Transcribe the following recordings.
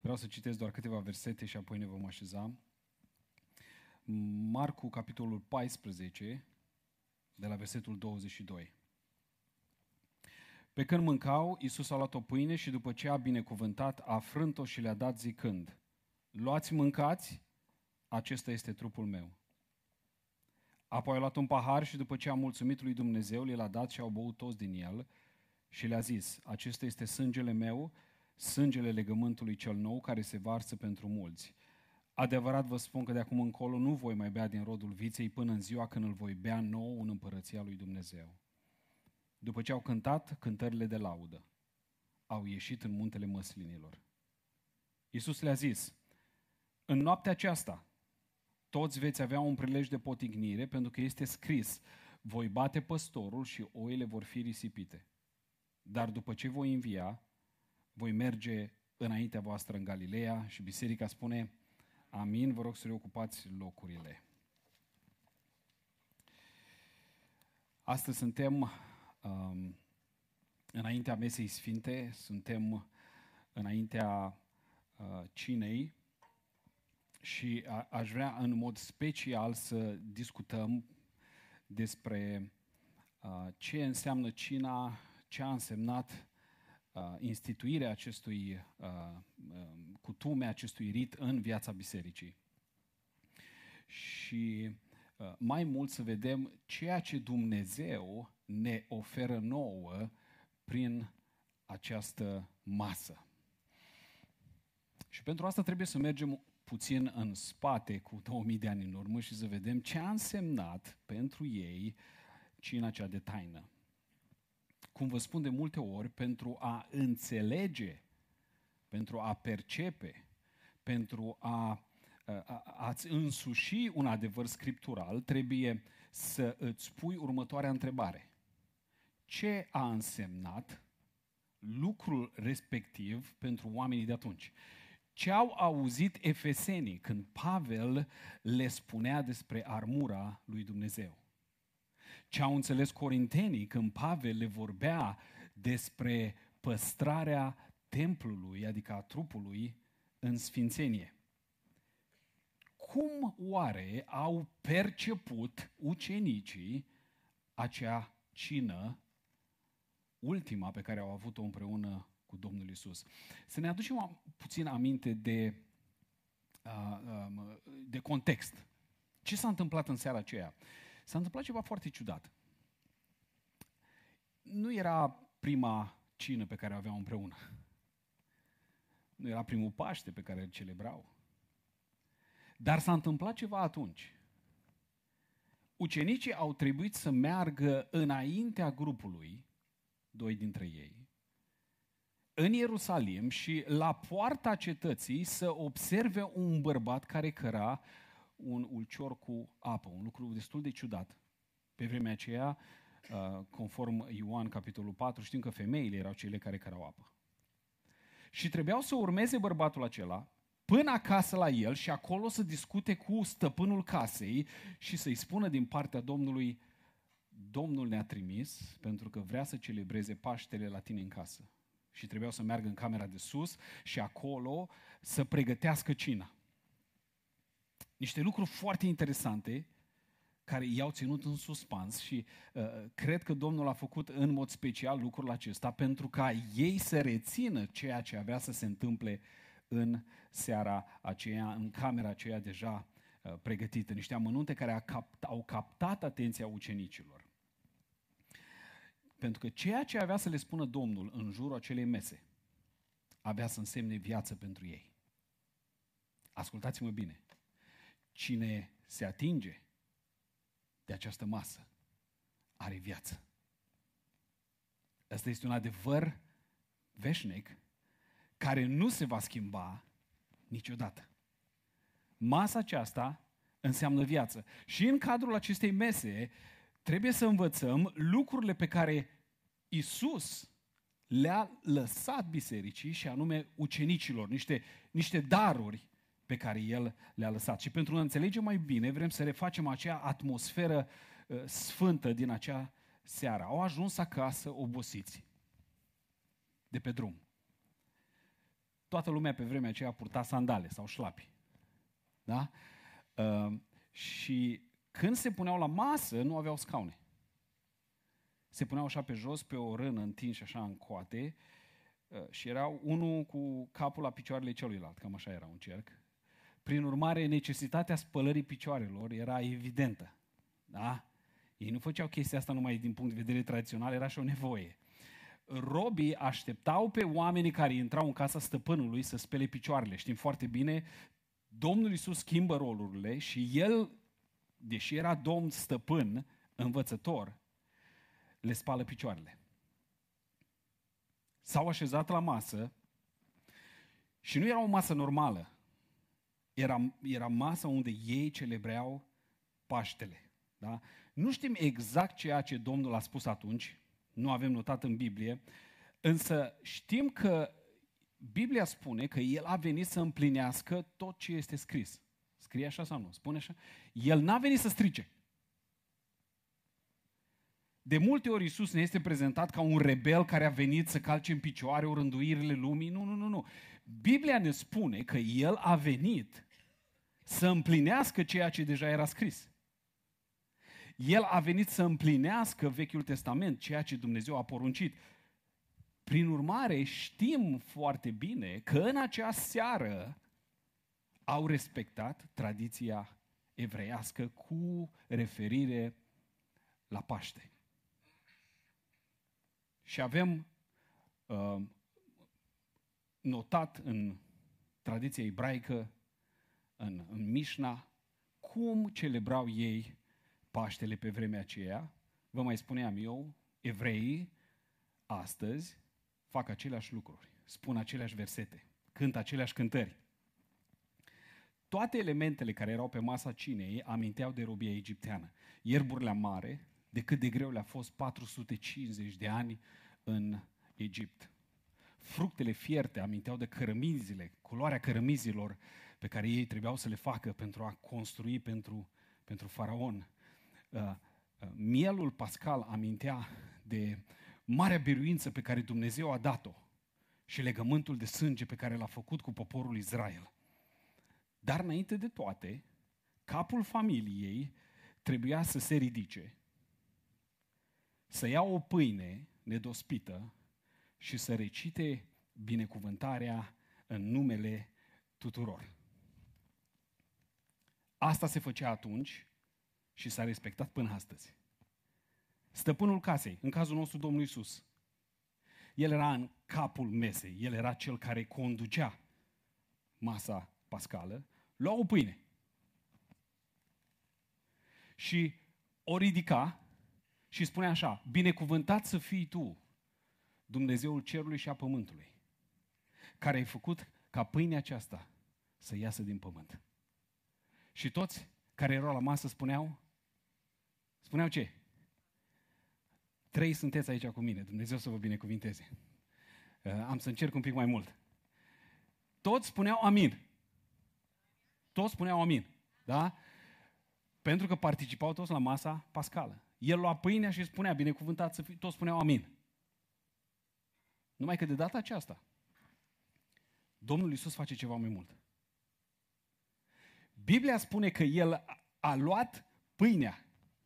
Vreau să citesc doar câteva versete și apoi ne vom așeza. Marcu, capitolul 14, de la versetul 22. Pe când mâncau, Iisus a luat o pâine și după ce a binecuvântat, a frânt-o și le-a dat zicând: luați, mâncați, acesta este trupul meu. Apoi a luat un pahar și după ce a mulțumit lui Dumnezeu, l-a dat și au băut toți din el și le-a zis: acesta este sângele meu, sângele legământului cel nou, care se varsă pentru mulți. Adevărat vă spun că de acum încolo nu voi mai bea din rodul viței până în ziua când îl voi bea nou în împărăția lui Dumnezeu. După ce au cântat cântările de laudă, au ieșit în muntele măslinilor. Iisus le-a zis: în noaptea aceasta toți veți avea un prilej de potignire, pentru că este scris: voi bate păstorul și oile vor fi risipite. Dar după ce voi învia, voi merge înaintea voastră în Galileea. Și biserica spune amin. Vă rog să reocupați locurile. Astăzi suntem înaintea mesei sfinte, suntem înaintea cinei și aș vrea în mod special să discutăm despre ce înseamnă cina, ce a însemnat instituirea acestui cutume, acestui rit în viața bisericii. Și mai mult să vedem ceea ce Dumnezeu ne oferă nouă prin această masă. Și pentru asta trebuie să mergem puțin în spate, cu 2000 de ani în urmă, și să vedem ce a însemnat pentru ei cina cea de taină. Cum vă spun de multe ori, pentru a înțelege, pentru a percepe, pentru a-ți însuși un adevăr scriptural, trebuie să îți pui următoarea întrebare. Ce a însemnat lucrul respectiv pentru oamenii de atunci? Ce au auzit efesenii când Pavel le spunea despre armura lui Dumnezeu? Ce au înțeles corintenii când Pavel le vorbea despre păstrarea templului, adică a trupului, în sfințenie? Cum oare au perceput ucenicii acea cină, ultima pe care au avut-o împreună cu Domnul Iisus? Să ne aducem puțin aminte de context. Ce s-a întâmplat în seara aceea? S-a întâmplat ceva foarte ciudat. Nu era prima cină pe care o aveau împreună. Nu era primul Paște pe care îl celebrau. Dar s-a întâmplat ceva atunci. Ucenicii au trebuit să meargă înaintea grupului, doi dintre ei, în Ierusalim și la poarta cetății să observe un bărbat care căra un ulcior cu apă, un lucru destul de ciudat. Pe vremea aceea, conform Ioan capitolul 4, știm că femeile erau cele care cărau apă. Și trebuiau să urmeze bărbatul acela până acasă la el și acolo să discute cu stăpânul casei și să-i spună din partea Domnului: Domnul ne-a trimis pentru că vrea să celebreze Paștele la tine în casă. Și trebuiau să meargă în camera de sus și acolo să pregătească cina. Niște lucruri foarte interesante care i-au ținut în suspans și cred că Domnul a făcut în mod special lucrul acesta pentru ca ei să rețină ceea ce avea să se întâmple în seara aceea, în camera aceea deja pregătită. Niște amănunte care au captat atenția ucenicilor. Pentru că ceea ce avea să le spună Domnul în jurul acelei mese avea să însemne viață pentru ei. Ascultați-mă bine. Cine se atinge de această masă are viață. Ăsta este un adevăr veșnic care nu se va schimba niciodată. Masa aceasta înseamnă viață. Și în cadrul acestei mese trebuie să învățăm lucrurile pe care Iisus le-a lăsat bisericii și anume ucenicilor, niște daruri pe care El le-a lăsat. Și pentru a înțelege mai bine, vrem să refacem acea atmosferă sfântă din acea seară. Au ajuns acasă obosiți de pe drum. toată lumea pe vremea aceea purta sandale sau șlapi. Da? Și când se puneau la masă, nu aveau scaune. Se puneau așa pe jos, pe o rână, întinși așa în coate, și erau unul cu capul la picioarele celuilalt, cam așa era un cerc. Prin urmare, necesitatea spălării picioarelor era evidentă. Da? Ei nu făceau chestia asta numai din punct de vedere tradițional, era și o nevoie. Robii așteptau pe oamenii care intrau în casa stăpânului să spele picioarele. Știm foarte bine, Domnul Iisus schimbă rolurile și El, deși era Domn stăpân, învățător, le spală picioarele. S-au așezat la masă și nu era o masă normală. Era masa unde ei celebreau Paștele. Da? Nu știm exact ceea ce Domnul a spus atunci, nu avem notat în Biblie, însă știm că Biblia spune că El a venit să împlinească tot ce este scris. Scrie așa sau nu? Spune așa? El n-a venit să strice. De multe ori Iisus ne este prezentat ca un rebel care a venit să calce în picioare orânduirile lumii. Nu. Biblia ne spune că El a venit să împlinească ceea ce deja era scris. El a venit să împlinească Vechiul Testament, ceea ce Dumnezeu a poruncit. Prin urmare, știm foarte bine că în acea seară au respectat tradiția evreiască cu referire la Paște. Și avem notat în tradiția ebraică, în Mișna, cum celebrau ei Paștele pe vremea aceea. Vă mai spuneam eu, evreii astăzi fac aceleași lucruri, spun aceleași versete, cântă aceleași cântări. Toate elementele care erau pe masa cinei aminteau de robia egipteană. Ierburile mare, de cât de greu le-a fost 450 de ani în Egipt. Fructele fierte aminteau de cărămizile, culoarea cărămizilor pe care ei trebuiau să le facă pentru a construi pentru faraon. Mielul pascal amintea de marea biruință pe care Dumnezeu a dat-o și legământul de sânge pe care l-a făcut cu poporul Israel. Dar înainte de toate, capul familiei trebuia să se ridice, să ia o pâine nedospită și să recite binecuvântarea în numele tuturor. Asta se făcea atunci și s-a respectat până astăzi. Stăpânul casei, în cazul nostru Domnul Iisus, El era în capul mesei, El era cel care conducea masa pascală, lua o pâine și o ridica și spunea așa: binecuvântat să fii tu, Dumnezeul cerului și a pământului, care ai făcut ca pâinea aceasta să iasă din pământ. Și toți care erau la masă spuneau ce? 3 sunteți aici cu mine, Dumnezeu să vă binecuvinteze. Am să încerc un pic mai mult. Toți spuneau amin. Toți spuneau amin. Da? Pentru că participau toți la masa pascală. El lua pâinea și spunea binecuvântat să fii, toți spuneau amin. Numai că de data aceasta Domnul Iisus face ceva mai mult. Biblia spune că El a luat pâinea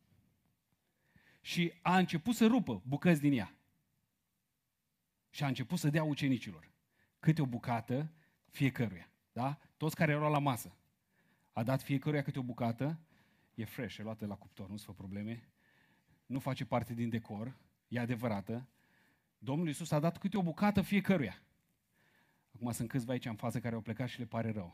și a început să rupă bucăți din ea. Și a început să dea ucenicilor câte o bucată fiecăruia. Da? Toți care erau la masă. A dat fiecăruia câte o bucată. E fresh, e luată la cuptor, nu-ți fă probleme. Nu face parte din decor, e adevărată. Domnul Iisus a dat câte o bucată fiecăruia. Acum sunt câțiva aici în față care au plecat și le pare rău.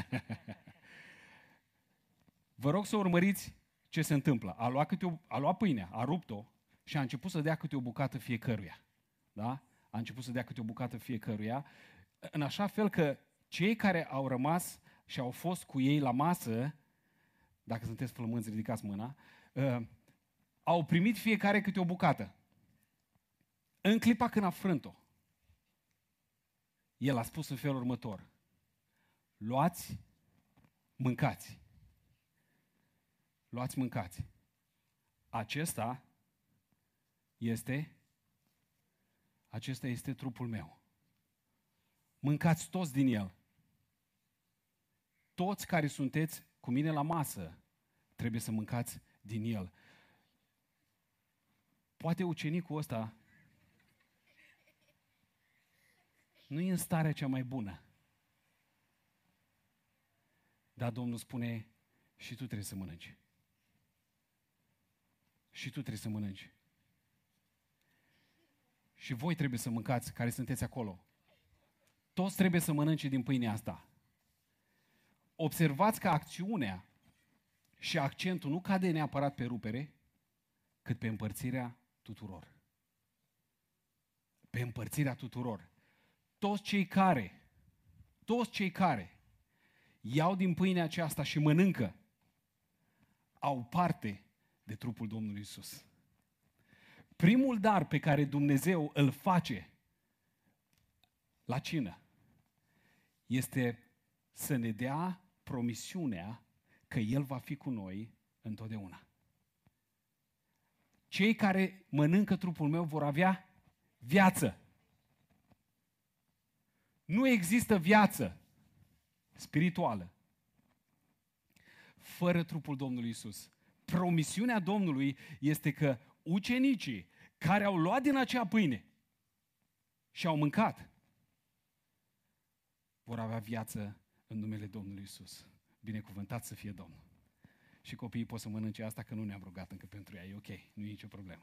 Vă rog să urmăriți ce se întâmplă. A luat pâinea, a rupt-o și a început să dea câte o bucată fiecăruia. Da? A început să dea câte o bucată fiecăruia, în așa fel că cei care au rămas și au fost cu ei la masă, dacă sunteți flămânzi, ridicați mâna, au primit fiecare câte o bucată. În clipa când a frânt-o, El a spus în felul următor: luați, mâncați. Luați, mâncați. Acesta este trupul meu, Mâncați toți din el. Toți care sunteți cu mine la masă, trebuie să mâncați din el. Poate ucenicul ăsta nu e în starea cea mai bună. Dar Domnul spune, și tu trebuie să mănânci. Și tu trebuie să mănânci. Și voi trebuie să mâncați, care sunteți acolo. Toți trebuie să mănânce din pâinea asta. Observați că acțiunea și accentul nu cade neapărat pe rupere, cât pe împărțirea tuturor. Pe împărțirea tuturor. Toți cei care iau din pâinea aceasta și mănâncă, au parte de trupul Domnului Iisus. Primul dar pe care Dumnezeu îl face la cină este să ne dea promisiunea că El va fi cu noi întotdeauna. Cei care mănâncă trupul meu vor avea viață. Nu există viață spirituală fără trupul Domnului Iisus. Promisiunea Domnului este că ucenicii care au luat din acea pâine și au mâncat vor avea viață în numele Domnului Iisus. Binecuvântat să fie Domnul. Și copiii pot să mănânce asta, că nu ne-am rugat încă pentru ea. E ok, nu e nicio problemă.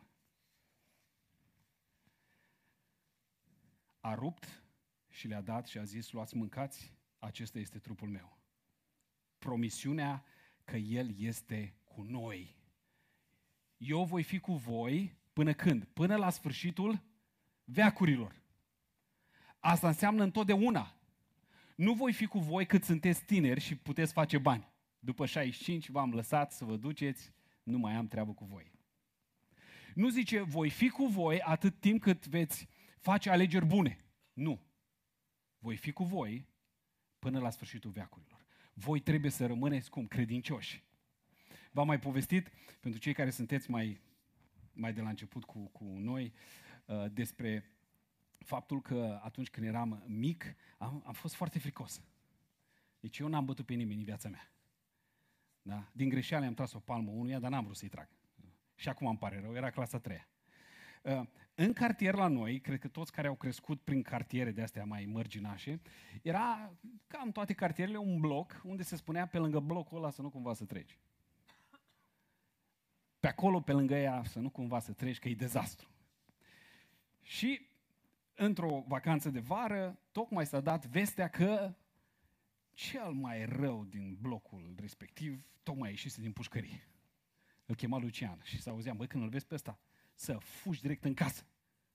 A rupt și le-a dat și a zis, luați, mâncați, acesta este trupul meu. Promisiunea că El este cu noi. Eu voi fi cu voi până când? Până la sfârșitul veacurilor. Asta înseamnă întotdeauna. Nu voi fi cu voi cât sunteți tineri și puteți face bani. După 65 v-am lăsat să vă duceți, nu mai am treabă cu voi. Nu zice, voi fi cu voi atât timp cât veți face alegeri bune. Nu. Voi fi cu voi până la sfârșitul veacurilor. Voi trebuie să rămâneți cum? Credincioși. V-am mai povestit, pentru cei care sunteți mai de la început cu noi, despre faptul că atunci când eram mic, am fost foarte fricos. Deci eu n-am bătut pe nimeni în viața mea. Da? Din greșeală am tras o palmă unuia, dar n-am vrut să-i trag. Și acum îmi pare rău, era clasa 3-a. În cartier la noi, cred că toți care au crescut prin cartiere de astea mai mărginașe, era, ca în toate cartierele, un bloc unde se spunea pe lângă blocul ăla să nu cumva să treci. Pe acolo, pe lângă ea, să nu cumva să treci, că e dezastru. Și într-o vacanță de vară, tocmai s-a dat vestea că cel mai rău din blocul respectiv tocmai ieșise din pușcărie. Îl chema Lucian și s-auzeam, băi, când îl vezi pe ăsta, să fugi direct în casă.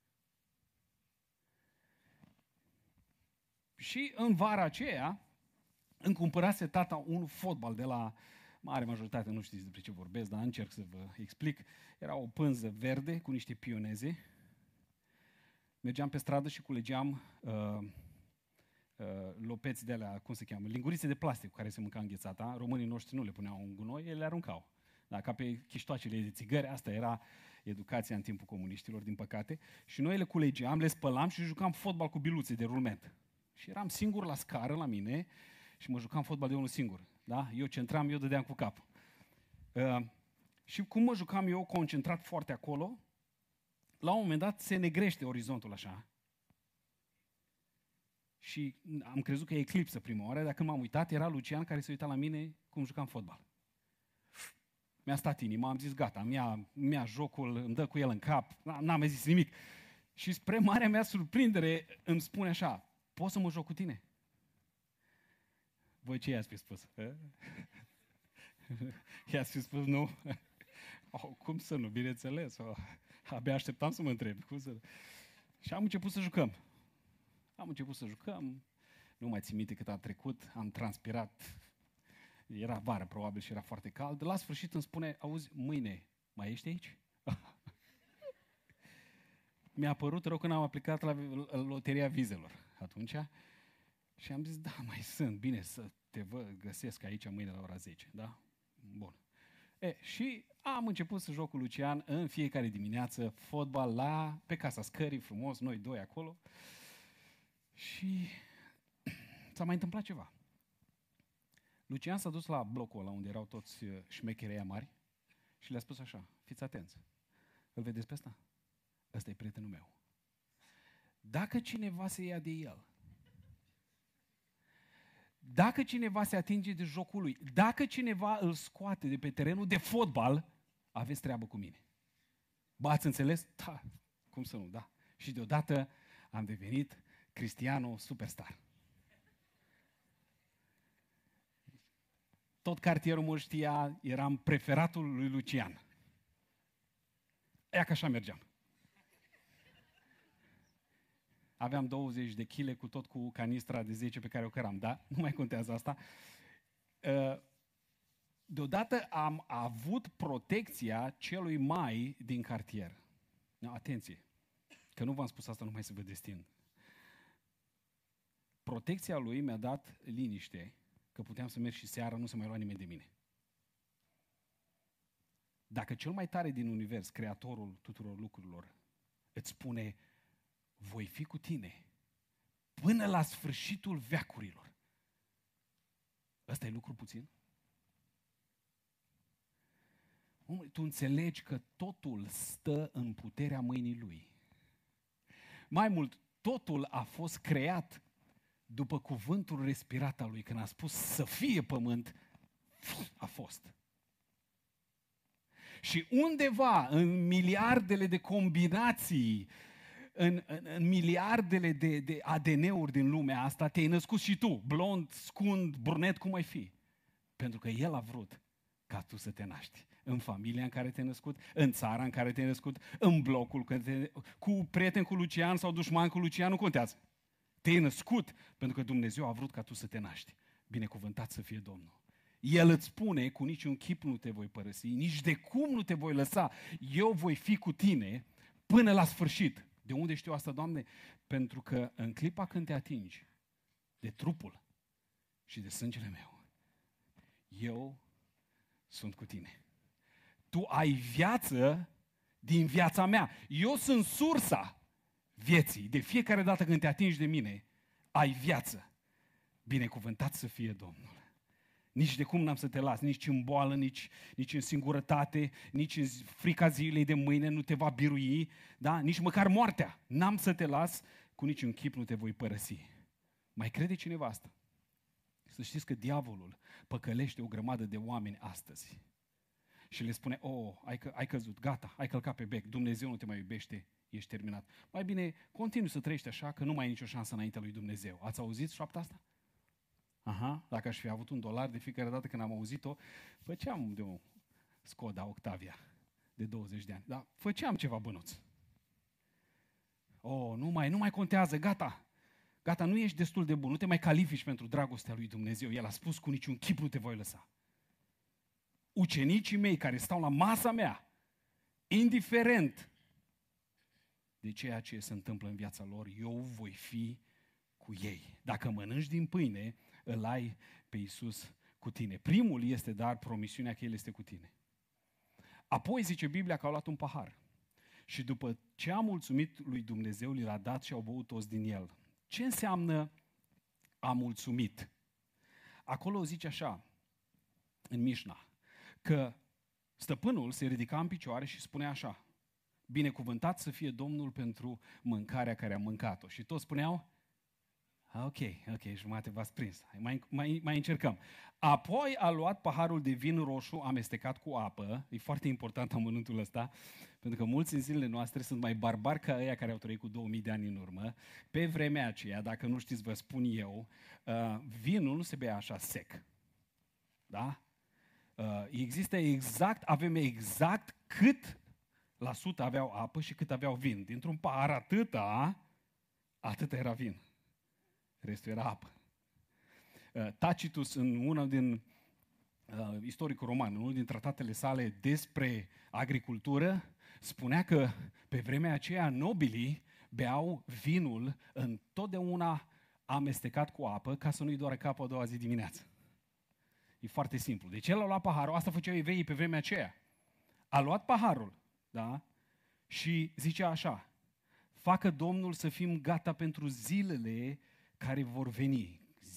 Și în vara aceea îmi cumpărase tata un fotbal de la mare majoritate, nu știți despre ce vorbesc, dar încerc să vă explic. Era o pânză verde cu niște pioneze. Mergeam pe stradă și culegeam lopeți de alea, cum se cheamă, lingurițe de plastic cu care se mânca înghețata. Românii noștri nu le puneau în gunoi, ele le aruncau. Da, ca pe chiștoacele de țigări, asta era educația în timpul comuniștilor, din păcate. Și noi le culegeam, le spălam și jucam fotbal cu biluțe de rulment. Și eram singur la scară la mine și mă jucam fotbal de unul singur. Da? Eu centram, eu dădeam cu capul. Și cum mă jucam eu, concentrat foarte acolo, la un moment dat se negrește orizontul așa. Și am crezut că e eclipsă prima oară, dar când m-am uitat, era Lucian care se uita la mine cum jucam fotbal. Mi-a stat inima, am zis gata, mi-a jocul, îmi dă cu el în cap, n-am mai zis nimic. Și spre marea mea surprindere îmi spune așa, poți să mă joc cu tine? Voi ce i-ați fi spus? I-ați fi spus nu? Cum să nu, bineînțeles. Abia așteptam să mă întreb. Cum să... Și am început să jucăm. Nu mai țin minte cât a trecut, am transpirat. Era vară probabil și era foarte cald. La sfârșit îmi spune, auzi, mâine mai ești aici? Mi-a părut rău când am aplicat la loteria vizelor atunci și am zis, da, mai sunt, bine să te găsesc aici mâine la ora 10, da? Bun. Și am început să joc cu Lucian în fiecare dimineață fotbal pe casa scării, frumos, noi doi acolo. Și s-a mai întâmplat ceva. Lucian s-a dus la blocul ăla unde erau toți șmecherii aia mari și le-a spus așa, fiți atenți, îl vedeți pe ăsta? Ăsta e prietenul meu. Dacă cineva se ia de el, dacă cineva se atinge de jocul lui, dacă cineva îl scoate de pe terenul de fotbal, aveți treabă cu mine. Bă, ați înțeles? Da, cum să nu, da. Și deodată am devenit Cristiano superstar. Tot cartierul mă știa, eram preferatul lui Lucian. Ea că așa mergeam. Aveam 20 de kg cu tot cu canistra de 10 pe care o căram, da? Nu mai contează asta. Deodată am avut protecția celui mai din cartier. Atenție, că nu v-am spus asta numai să vă destin. Protecția lui mi-a dat liniște, că puteam să merg și seara, nu se mai lua nimeni de mine. Dacă cel mai tare din univers, creatorul tuturor lucrurilor, îți spune, voi fi cu tine până la sfârșitul veacurilor, ăsta e lucru puțin? Tu înțelegi că totul stă în puterea mâinii lui. Mai mult, totul a fost creat după cuvântul respirat al lui. Când a spus să fie pământ, a fost. Și undeva în miliardele de combinații, în miliardele de ADN-uri din lumea asta, te-ai născut și tu, blond, scund, brunet, cum ai fi. Pentru că El a vrut ca tu să te naști. În familia în care te-ai născut, în țara în care te-ai născut, în blocul, cu prieten cu Lucian sau dușman cu Lucian, nu contează. Te-ai născut pentru că Dumnezeu a vrut ca tu să te naști. Binecuvântat să fie Domnul. El îți spune, cu niciun chip nu te voi părăsi, nici de cum nu te voi lăsa. Eu voi fi cu tine până la sfârșit. De unde știu asta, Doamne? Pentru că în clipa când te atingi de trupul și de sângele meu, eu sunt cu tine. Tu ai viață din viața mea. Eu sunt sursa vieții. De fiecare dată când te atingi de mine, ai viață. Binecuvântat să fie Domnul. Nici de cum n-am să te las, nici în boală, nici în singurătate, nici în frica zilei de mâine nu te va birui, da? Nici măcar moartea. N-am să te las, cu niciun chip nu te voi părăsi. Mai crede cineva asta? Să știți că diavolul păcălește o grămadă de oameni astăzi. Și le spune, ai căzut, gata, ai călcat pe bec, Dumnezeu nu te mai iubește, ești terminat. Mai bine, continui să trăiești așa, că nu mai ai nicio șansă înaintea lui Dumnezeu. Ați auzit șoapta asta? Aha, dacă aș fi avut $1 de fiecare dată când am auzit-o, făceam de o Skoda Octavia de 20 de ani. Dar făceam ceva bănuț. Nu mai contează, gata. Gata, nu ești destul de bun, nu te mai califici pentru dragostea lui Dumnezeu. El a spus, cu niciun chip nu te voi lăsa. Ucenicii mei care stau la masa mea, indiferent de ceea ce se întâmplă în viața lor, eu voi fi cu ei. Dacă mănânci din pâine, îl ai pe Iisus cu tine. Primul este, dar, promisiunea că El este cu tine. Apoi zice Biblia că au luat un pahar și după ce a mulțumit lui Dumnezeu, li l-a dat și au băut toți din el. Ce înseamnă a mulțumit? Acolo zice așa, în Mișna, că stăpânul se ridica în picioare și spunea așa, binecuvântat să fie Domnul pentru mâncarea care a mâncat-o. Și toți spuneau, ok, jumate v-ați prins, mai încercăm. Apoi a luat paharul de vin roșu amestecat cu apă, e foarte important amănuntul ăsta, pentru că mulți în zilele noastre sunt mai barbari ca ăia care au trăit cu 2000 de ani în urmă. Pe vremea aceea, dacă nu știți, vă spun eu, vinul nu se bea așa sec. Da? Avem exact cât la sută aveau apă și cât aveau vin. Dintr-un pahar atâta era vin. Restul era apă. Tacitus, în unul din istoricul roman, în unul din tratatele sale despre agricultură, spunea că pe vremea aceea nobilii beau vinul întotdeauna amestecat cu apă ca să nu-i doară capul a doua zi dimineață. E foarte simplu. Deci el a luat paharul, asta făceau evreii pe vremea aceea. A luat paharul, da? Și zicea așa, facă Domnul să fim gata pentru zilele care vor veni.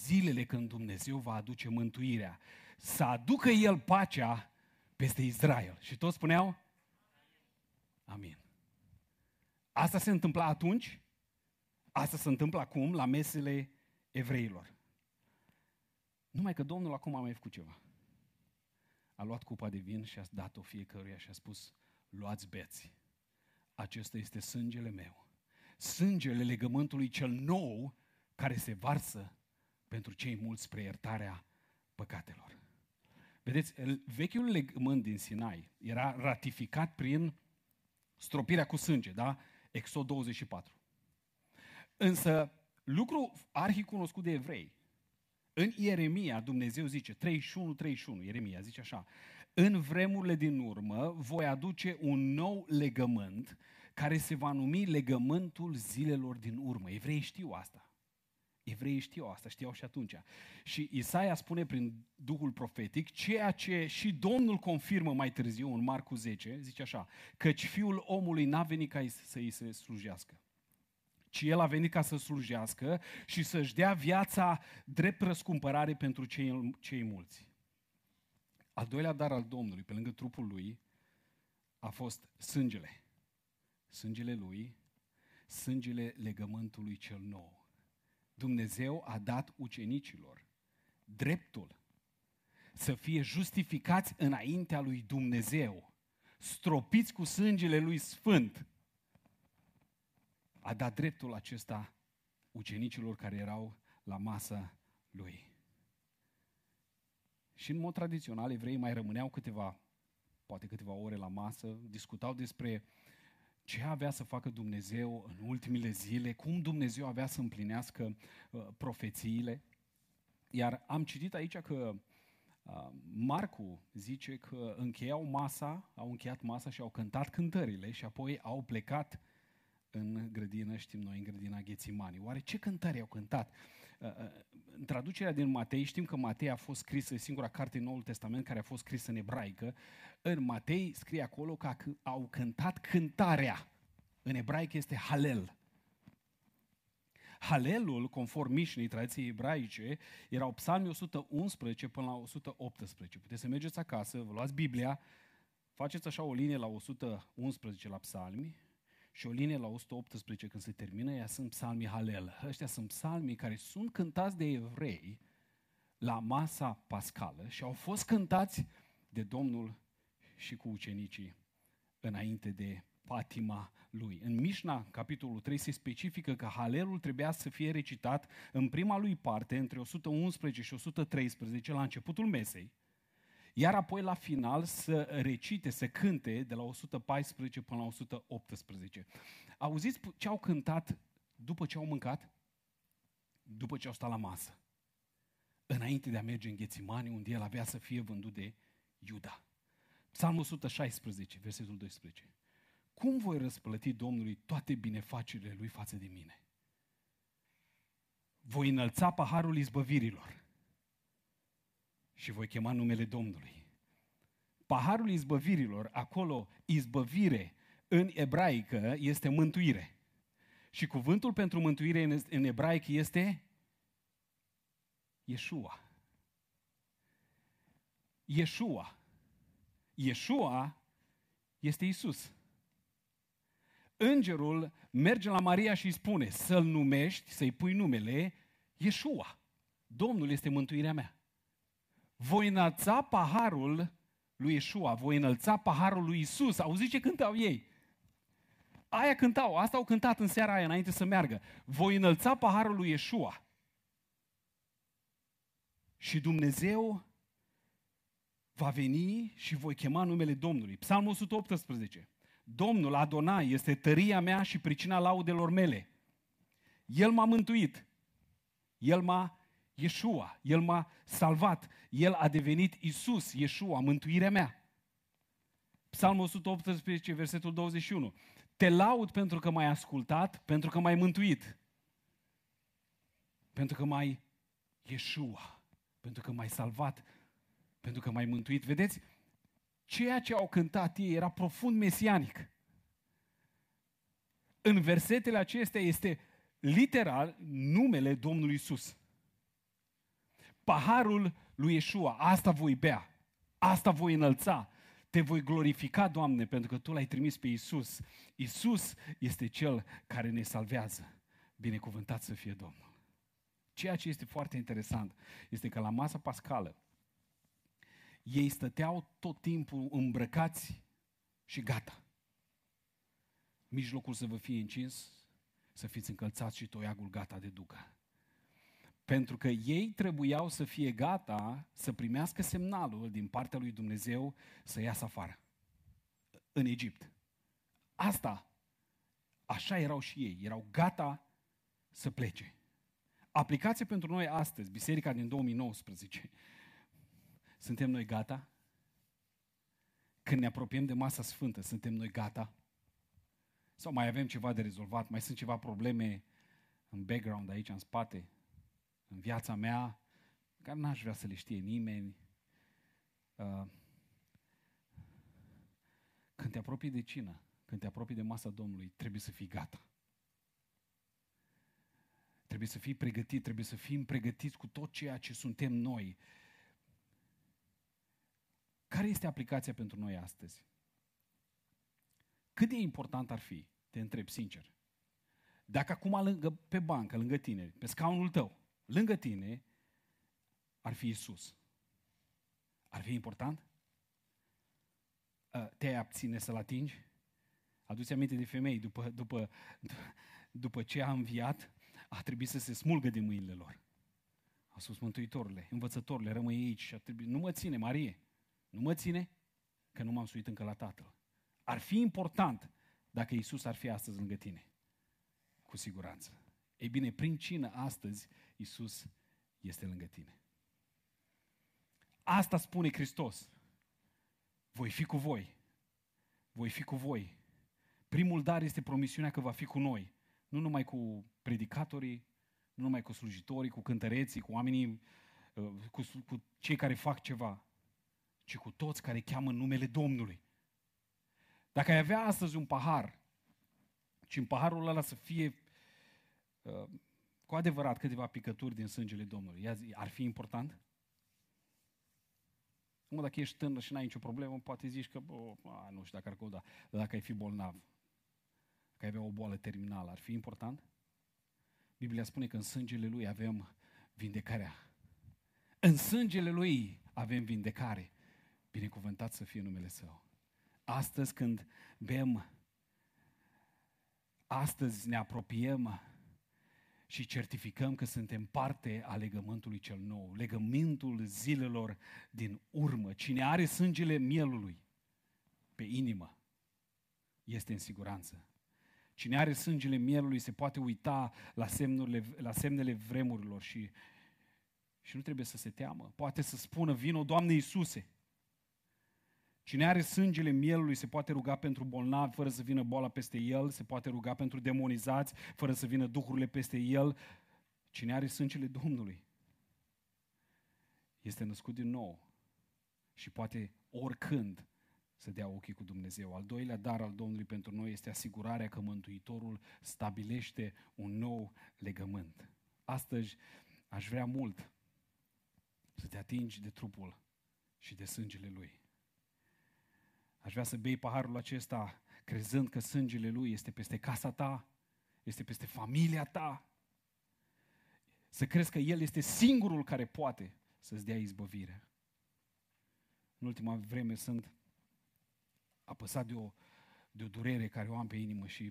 zilele când Dumnezeu va aduce mântuirea, să aducă El pacea peste Israel. Și toți spuneau, amin. Asta se întâmpla atunci, asta se întâmplă acum la mesele evreilor. Numai că Domnul acum a mai făcut ceva. A luat cupa de vin și a dat-o fiecăruia și a spus, luați beți, acesta este sângele meu, sângele legământului cel nou care se varsă pentru cei mulți spre iertarea păcatelor. Vedeți, vechiul legământ din Sinai era ratificat prin stropirea cu sânge, da? Exod 24. Însă, lucru arhicunoscut de evrei, în Ieremia, Dumnezeu zice, 31-31, Ieremia zice așa, în vremurile din urmă voi aduce un nou legământ care se va numi legământul zilelor din urmă. Evreii știu asta. Evreii știu asta, știau și atunci. Și Isaia spune prin Duhul profetic, ceea ce și Domnul confirmă mai târziu în Marcu 10, zice așa, căci Fiul omului n-a venit ca să îi se slujească, ci El a venit ca să slujească și să-și dea viața drept răscumpărare pentru cei mulți. Al doilea dar al Domnului, pe lângă trupul Lui, a fost sângele. Sângele Lui, sângele legământului cel nou. Dumnezeu a dat ucenicilor dreptul să fie justificați înaintea lui Dumnezeu, stropiți cu sângele Lui Sfânt. A dat dreptul acesta ucenicilor care erau la masa Lui. Și în mod tradițional, evreii mai rămâneau poate câteva ore la masă, discutau despre ce avea să facă Dumnezeu în ultimile zile, cum Dumnezeu avea să împlinească profețiile. Iar am citit aici că Marcu zice că au încheiat masa și au cântat cântările și apoi au plecat în grădină, știm noi, în grădina Ghețimani. Oare ce cântări au cântat? În traducerea din Matei, știm că Matei a fost scrisă, singura carte în Noul Testament care a fost scrisă în ebraică. În Matei scrie acolo că au cântat cântarea. În ebraică este Halel. Halelul, conform Mișnei, tradiției ebraice, erau psalmii 111 până la 118. Puteți să mergeți acasă, vă luați Biblia, faceți așa o linie la 111 la psalmi și o linie la 118 când se termină, ea sunt psalmii Halel. Ăștia sunt psalmii care sunt cântați de evrei la masa pascală și au fost cântați de Domnul și cu ucenicii înainte de patima lui. În Mișna, capitolul 3, se specifică că Halelul trebuia să fie recitat în prima lui parte, între 111 și 113, la începutul mesei, iar apoi la final să recite, să cânte de la 114 până la 118. Auziți ce au cântat după ce au mâncat? După ce au stat la masă. Înainte de a merge în Ghețimani, unde el avea să fie vândut de Iuda. Psalmul 116, versetul 12. Cum voi răsplăti Domnului toate binefacerile Lui față de mine? Voi înălța paharul izbăvirilor și voi chema numele Domnului. Paharul izbăvirilor, acolo izbăvire în ebraică este mântuire. Și cuvântul pentru mântuire în ebraică este Yeshua. Yeshua. Yeshua este Isus. Îngerul merge la Maria și îi spune să-l numești, să-i pui numele Yeshua. Domnul este mântuirea mea. Voi înălța paharul lui Yeshua, voi înălța paharul lui Isus. Auziți ce cântau ei? Aia cântau, asta au cântat în seara aia înainte să meargă. Voi înălța paharul lui Yeshua. Și Dumnezeu va veni și voi chema numele Domnului. Psalmul 118. Domnul Adonai este tăria mea și pricina laudelor mele. El m-a mântuit. El m-a Yeshua. El m-a salvat. El a devenit Isus, Yeshua, mântuirea mea. Psalmul 118, versetul 21. Te laud pentru că m-ai ascultat, pentru că m-ai mântuit. Pentru că m-ai Yeshua. Pentru că m-ai salvat. Pentru că m-ai mântuit. Vedeți? Ceea ce au cântat ei era profund mesianic. În versetele acestea este literal numele Domnului Isus. paharul lui Iesua, asta voi bea, asta voi înălța. Te voi glorifica, Doamne, pentru că Tu l-ai trimis pe Iisus. Iisus este Cel care ne salvează. Binecuvântat să fie Domnul. Ceea ce este foarte interesant este că la masa pascală ei stăteau tot timpul îmbrăcați și gata. Mijlocul să vă fie încins, să fiți încălțați și toiagul gata de ducă. Pentru că ei trebuiau să fie gata să primească semnalul din partea lui Dumnezeu să iasă afară. În Egipt. Așa erau și ei. Erau gata să plece. Aplicație pentru noi astăzi, biserica din 2019. Suntem noi gata? Când ne apropiem de masa sfântă, suntem noi gata? Sau mai avem ceva de rezolvat? Mai sunt ceva probleme în background aici, în spate, în viața mea, care n-aș vrea să le știe nimeni? Când te apropii de cină, când te apropii de masa Domnului, trebuie să fii gata. Trebuie să fii pregătit, trebuie să fim pregătiți cu tot ceea ce suntem noi. Care este aplicația pentru noi astăzi? Cât de important ar fi, te întreb sincer, dacă acum pe bancă, lângă tine, pe scaunul tău, lângă tine, ar fi Iisus. Ar fi important? Te-ai abține să-L atingi? Adu-ți aminte de femei, după ce a înviat, a trebuit să se smulgă de mâinile lor. Au spus: Mântuitorule, învățătorule, rămâi aici și nu mă ține, Marie, nu mă ține, că nu m-am suit încă la Tatăl. Ar fi important dacă Iisus ar fi astăzi lângă tine. Cu siguranță. Ei bine, prin cină astăzi, Iisus este lângă tine. Asta spune Hristos. Voi fi cu voi. Voi fi cu voi. Primul dar este promisiunea că va fi cu noi. Nu numai cu predicatorii, nu numai cu slujitorii, cu cântăreții, cu oamenii, cu cei care fac ceva, ci cu toți care cheamă în numele Domnului. Dacă ai avea astăzi un pahar și în paharul ăla să fie cu adevărat câteva picături din sângele Domnului, ar fi important? Dacă ești tânăr și n-ai nicio problemă, poate zici că nu știu dacă ar căuta. Dar dacă ai fi bolnav, dacă ai avea o boală terminală, ar fi important? Biblia spune că în sângele Lui avem vindecarea. În sângele Lui avem vindecare. Binecuvântat să fie numele Său. Astăzi când bem, astăzi ne apropiem și certificăm că suntem parte a legământului cel nou, legământul zilelor din urmă. Cine are sângele mielului pe inimă este în siguranță. Cine are sângele mielului se poate uita la semnele vremurilor și nu trebuie să se teamă. Poate să spună: vino, Doamne Iisuse. Cine are sângele mielului se poate ruga pentru bolnavi fără să vină boala peste el, se poate ruga pentru demonizați fără să vină duhurile peste el. Cine are sângele Domnului este născut din nou și poate oricând să dea ochii cu Dumnezeu. Al doilea dar al Domnului pentru noi este asigurarea că Mântuitorul stabilește un nou legământ. Astăzi aș vrea mult să te atingi de trupul și de sângele Lui. Aș vrea să bei paharul acesta crezând că sângele Lui este peste casa ta, este peste familia ta. Să crezi că El este singurul care poate să-ți dea izbăvire. În ultima vreme sunt apăsat de o durere care o am pe inimă și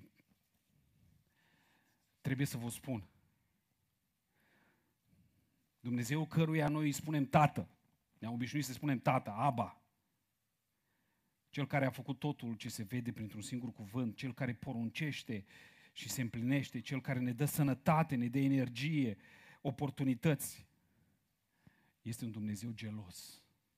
trebuie să vă spun. Dumnezeu căruia noi îi spunem Tată, ne-am obișnuit să spunem Tată, Aba, Cel care a făcut totul ce se vede printr-un singur cuvânt, Cel care poruncește și se împlinește, Cel care ne dă sănătate, ne dă energie, oportunități. Este un Dumnezeu gelos.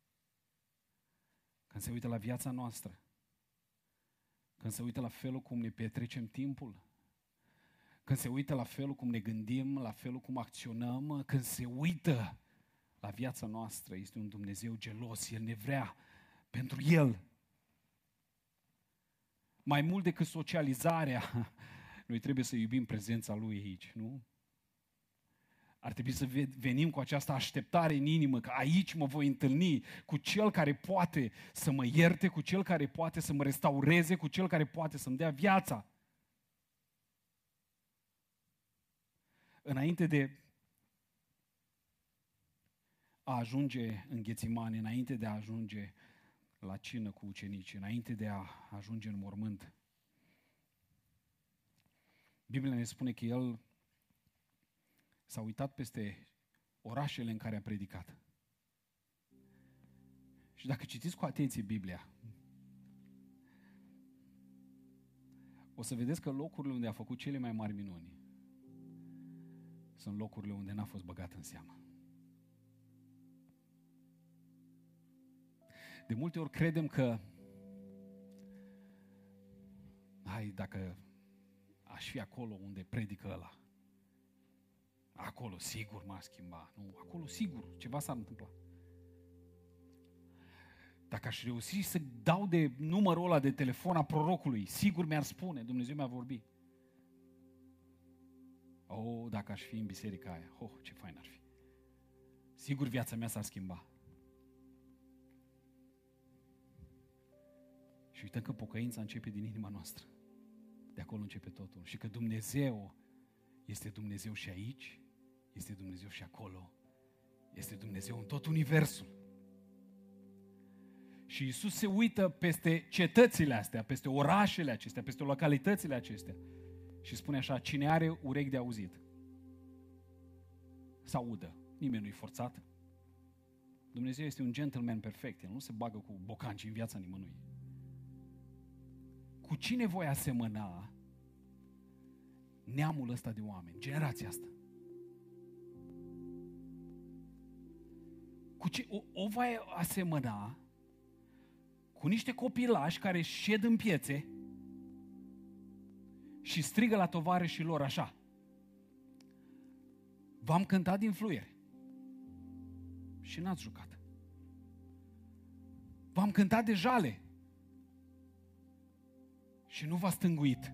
Când se uită la viața noastră, când se uită la felul cum ne petrecem timpul, când se uită la felul cum ne gândim, la felul cum acționăm, când se uită la viața noastră, este un Dumnezeu gelos. El ne vrea pentru El. Mai mult decât socializarea, noi trebuie să iubim prezența Lui aici, nu? Ar trebui să venim cu această așteptare în inimă, că aici mă voi întâlni cu Cel care poate să mă ierte, cu Cel care poate să mă restaureze, cu Cel care poate să-mi dea viața. Înainte de a ajunge în Ghețimani, înainte de a ajunge la cină cu ucenicii, înainte de a ajunge în mormânt, Biblia ne spune că El s-a uitat peste orașele în care a predicat. Și dacă citiți cu atenție Biblia, o să vedeți că locurile unde a făcut cele mai mari minuni sunt locurile unde n-a fost băgat în seamă. De multe ori credem că dacă aș fi acolo unde predică ăla, acolo sigur m-ar schimba. Nu, acolo sigur ceva s-ar întâmpla. Dacă aș reuși să dau de numărul ăla de telefon a prorocului, sigur mi-ar spune, Dumnezeu mi-ar vorbi. Dacă aș fi în biserica aia, ce fain ar fi. Sigur viața mea s-ar schimba. Și uităm că pocăința începe din inima noastră. De acolo începe totul. Și că Dumnezeu este Dumnezeu și aici, este Dumnezeu și acolo, este Dumnezeu în tot universul. Și Iisus se uită peste cetățile astea, peste orașele acestea, peste localitățile acestea și spune așa: cine are urechi de auzit, să audă. Nimeni nu-i forțat. Dumnezeu este un gentleman perfect. El nu se bagă cu bocanci în viața nimănui. Cu cine voi asemăna neamul ăsta de oameni, generația asta? O voi asemăna cu niște copilași care șed în piețe și strigă la tovarășii lor așa: v-am cântat din fluiere și n-ați jucat. V-am cântat de jale și nu v-ați stânguit.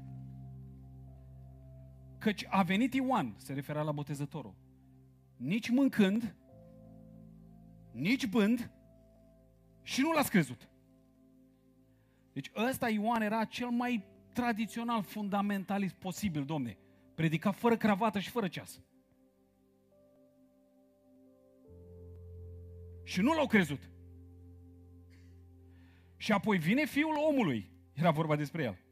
Căci a venit Ioan, se referea la Botezătorul, nici mâncând, nici bând, și nu l-ați crezut. Deci ăsta Ioan era cel mai tradițional, fundamentalist posibil, domne. Predica fără cravată și fără ceas. Și nu l-au crezut. Și apoi vine Fiul omului, era vorba despre el,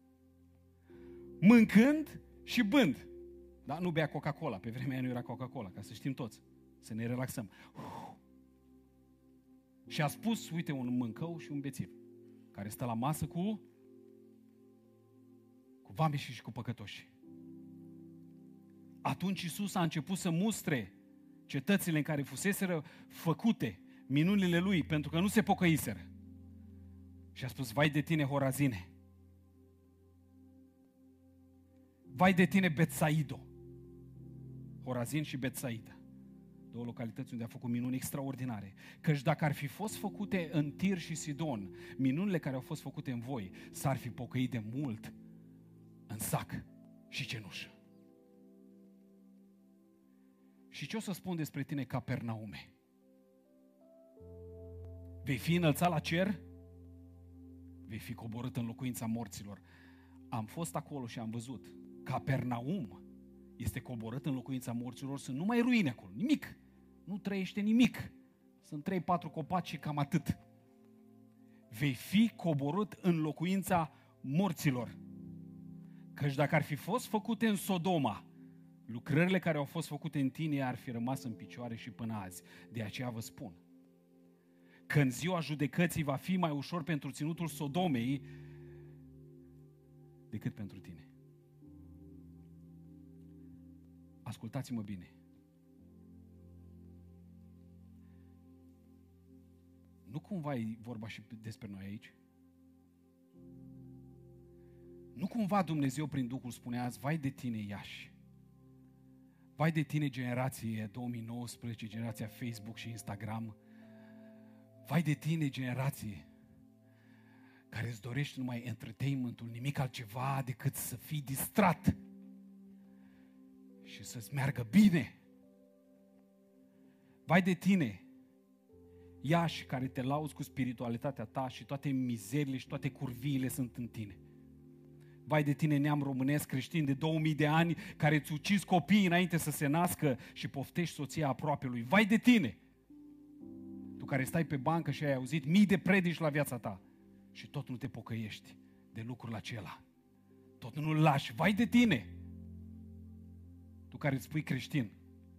mâncând și bând. Da? Nu bea Coca-Cola, pe vremea aia nu era Coca-Cola, ca să știm toți, să ne relaxăm. Și a spus, uite, un mâncău și un bețiv, care stă la masă cu vameșii și cu păcătoși. Atunci Iisus a început să mustre cetățile în care fuseseră făcute minunile Lui, pentru că nu se pocăiseră. Și a spus: vai de tine, Horazine! Vai de tine, Betsaido! Horazin și Betsaida, două localități unde a făcut minuni extraordinare. Căci dacă ar fi fost făcute în Tir și Sidon minunile care au fost făcute în voi, s-ar fi pocăit de mult în sac și cenușă. Și ce o să spun despre tine, Capernaume? Vei fi înălțat la cer? Vei fi coborât în locuința morților. Am fost acolo și am văzut. Capernaum este coborât în locuința morților. Sunt numai ruine acolo, nimic. Nu trăiește nimic. Sunt 3-4 copaci și cam atât. Vei fi coborât în locuința morților. Căci dacă ar fi fost făcute în Sodoma, lucrările care au fost făcute în tine ar fi rămas în picioare și până azi. De aceea vă spun că în ziua judecății va fi mai ușor pentru ținutul Sodomei decât pentru tine. Ascultați-mă bine. Nu cumva e vorba și despre noi aici? Nu cumva Dumnezeu prin Duhul spunea azi: vai de tine, Iași! Vai de tine, generație 2019, generația Facebook și Instagram! Vai de tine, generație care îți dorești numai entertainment-ul, nimic altceva decât să fii distrat și să-ți meargă bine. Vai de tine, Iași, care te lauzi cu spiritualitatea ta și toate mizerile și toate curviile sunt în tine. Vai de tine, neam românesc creștin de 2000 de ani, care îți ucizi copiii înainte să se nască și poftești soția aproapelui. Vai de tine! Tu care stai pe bancă și ai auzit mii de predici la viața ta și tot nu te pocăiești de lucrul acela. Tot nu-l lași. Vai de tine! Tu care îți spui creștin.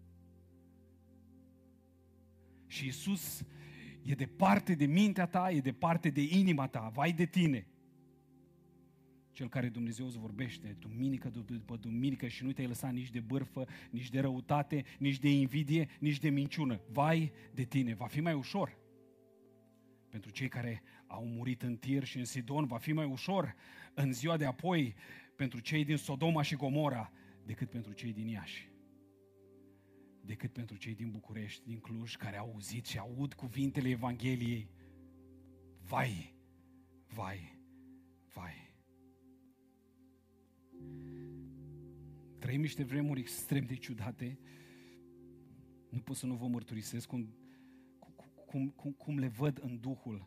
Și Iisus e departe de mintea ta, e departe de inima ta. Vai de tine! Cel care Dumnezeu îți vorbește duminică după duminică și nu te-ai lăsat nici de bârfă, nici de răutate, nici de invidie, nici de minciună. Vai de tine! Va fi mai ușor. Pentru cei care au murit în Tir și în Sidon, va fi mai ușor în ziua de apoi pentru cei din Sodoma și Gomora decât pentru cei din Iași. Decât pentru cei din București, din Cluj, care au auzit și aud cuvintele Evangheliei. Vai, vai, vai. Trăim niște vremuri extrem de ciudate. Nu pot să nu vă mărturisesc cum le văd în Duhul.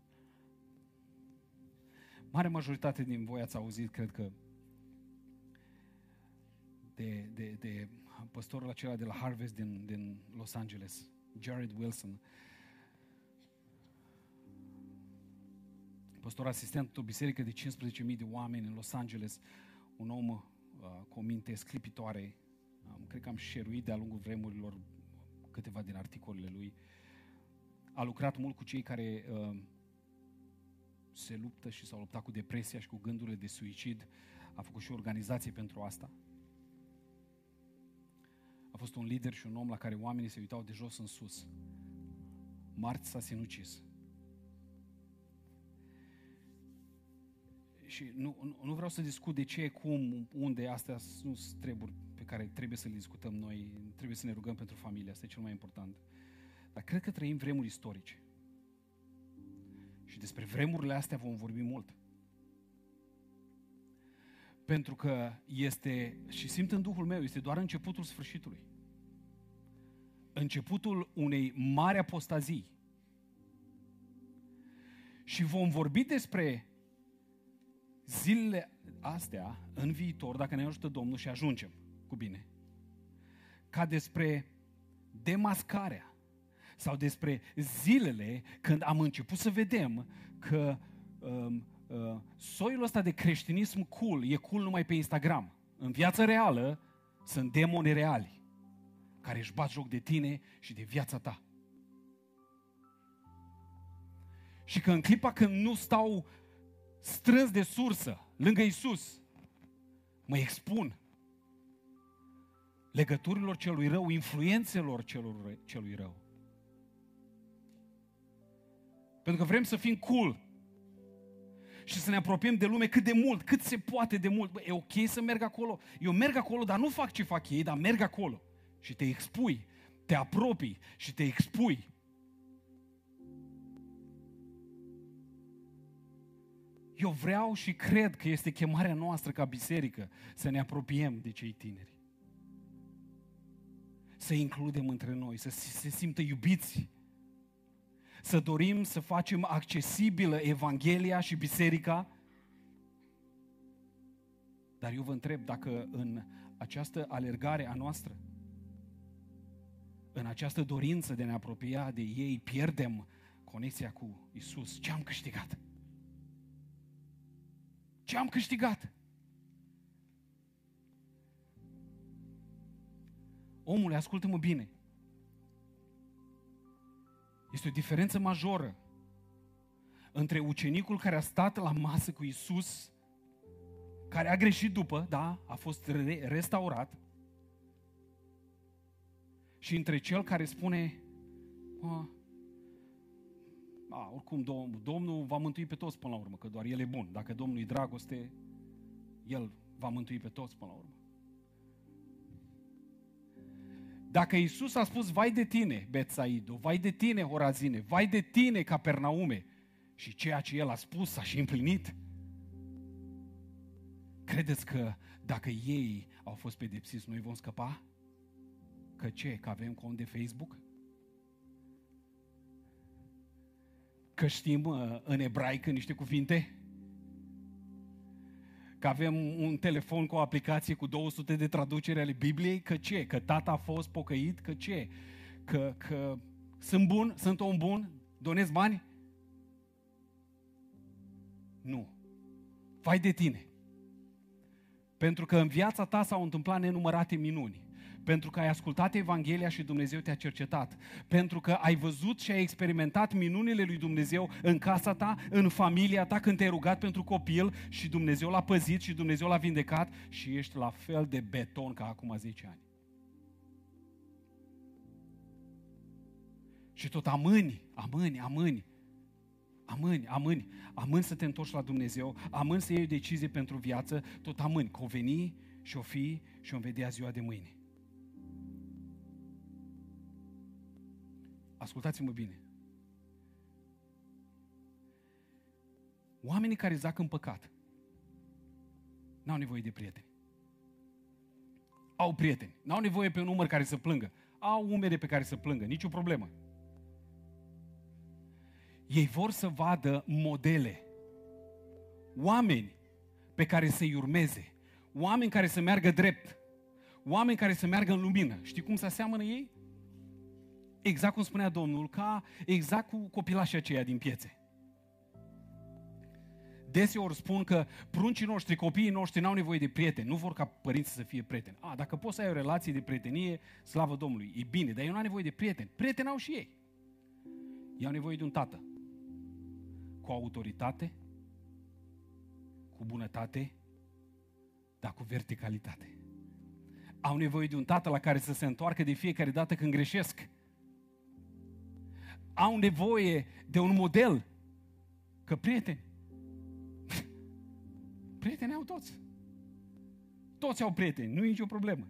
Mare majoritate din voi ați auzit, cred că, de păstorul acela de la Harvest din Los Angeles, Jared Wilson. Păstor asistent într-o biserică de 15.000 de oameni în Los Angeles, un om cu o minte sclipitoare. Cred că am share-uit de-a lungul vremurilor câteva din articolele lui. A lucrat mult cu cei care se luptă și s-au luptat cu depresia și cu gândurile de suicid. A făcut și o organizație pentru asta. A fost un lider și un om la care oamenii se uitau de jos în sus. Marți s-a sinucis. Și nu vreau să discut de ce, cum, unde, astea sunt treburi pe care trebuie să le discutăm noi, trebuie să ne rugăm pentru familie, asta e cel mai important. Dar cred că trăim vremuri istorice. Și despre vremurile astea vom vorbi mult. Pentru că este, și simt în Duhul meu, este doar începutul sfârșitului. Începutul unei mari apostazii. Și vom vorbi despre zilele astea în viitor, dacă ne ajută Domnul și ajungem cu bine, ca despre demascarea sau despre zilele când am început să vedem că soiul ăsta de creștinism cool e cool numai pe Instagram. În viața reală sunt demoni reali care își bat joc de tine și de viața ta. Și că în clipa când nu stau strâns de sursă lângă Iisus, mă expun legăturilor celui rău, influențelor celui rău. Pentru că vrem să fim cool și să ne apropiem de lume cât de mult, cât se poate de mult. Bă, e ok să merg acolo? Eu merg acolo, dar nu fac ce fac ei, dar merg acolo. Și te expui, te apropii și te expui. Eu vreau și cred că este chemarea noastră ca biserică să ne apropiem de cei tineri. Să includem între noi, să se simtă iubiți. Să dorim să facem accesibilă Evanghelia și biserica. Dar eu vă întreb dacă în această alergare a noastră, în această dorință de a ne apropia de ei, pierdem conexia cu Iisus. Ce am câștigat? Ce am câștigat? Omule, ascultă-mă bine. Este o diferență majoră între ucenicul care a stat la masă cu Iisus, care a greșit după, da, a fost restaurat, și între cel care spune, oricum Domnul va mântui pe toți până la urmă, că doar El e bun. Dacă Domnul e dragoste, El va mântui pe toți până la urmă. Dacă Iisus a spus, vai de tine, Betsaido, vai de tine, Horazine, vai de tine, Capernaume, și ceea ce El a spus s-a și împlinit, credeți că dacă ei au fost pedepsiți, noi vom scăpa? Că ce? Că avem cont de Facebook? Că știm în ebraică niște cuvinte? Că avem un telefon cu o aplicație cu 200 de traduceri ale Bibliei? Că ce? Că tata a fost pocăit? Că ce? Că sunt bun? Sunt om bun? Donez bani? Nu. Vai de tine. Pentru că în viața ta s-au întâmplat nenumărate minuni. Pentru că ai ascultat Evanghelia și Dumnezeu te-a cercetat. Pentru că ai văzut și ai experimentat minunile lui Dumnezeu în casa ta, în familia ta, când te-ai rugat pentru copil și Dumnezeu l-a păzit și Dumnezeu l-a vindecat și ești la fel de beton ca acum 10 ani. Și tot amâni să te întorci la Dumnezeu, amâni să iei o decizie pentru viață, tot amâni, că o veni și o fi și o vedea ziua de mâine. Ascultați-mă bine. Oamenii care zac în păcat n-au nevoie de prieteni. Au prieteni. N-au nevoie pe un umăr care să plângă. Au umere pe care să plângă. Nici o problemă. Ei vor să vadă modele. Oameni pe care să-i urmeze. Oameni care să meargă drept. Oameni care să meargă în lumină. Știi cum se aseamănă ei? Exact cum spunea Domnul, exact cu copilașii aceia din piețe. Deseori spun că pruncii noștri, copiii noștri n-au nevoie de prieteni, nu vor ca părinții să fie prieteni. Dacă poți să ai o relație de prietenie, slavă Domnului, e bine, dar eu nu am nevoie de prieteni. Prieteni au și ei. Ei au nevoie de un tată cu autoritate, cu bunătate, dar cu verticalitate. Au nevoie de un tată la care să se întoarcă de fiecare dată când greșesc. Au nevoie de un model. Că prieteni au toți. Toți au prieteni, nu e nicio problemă.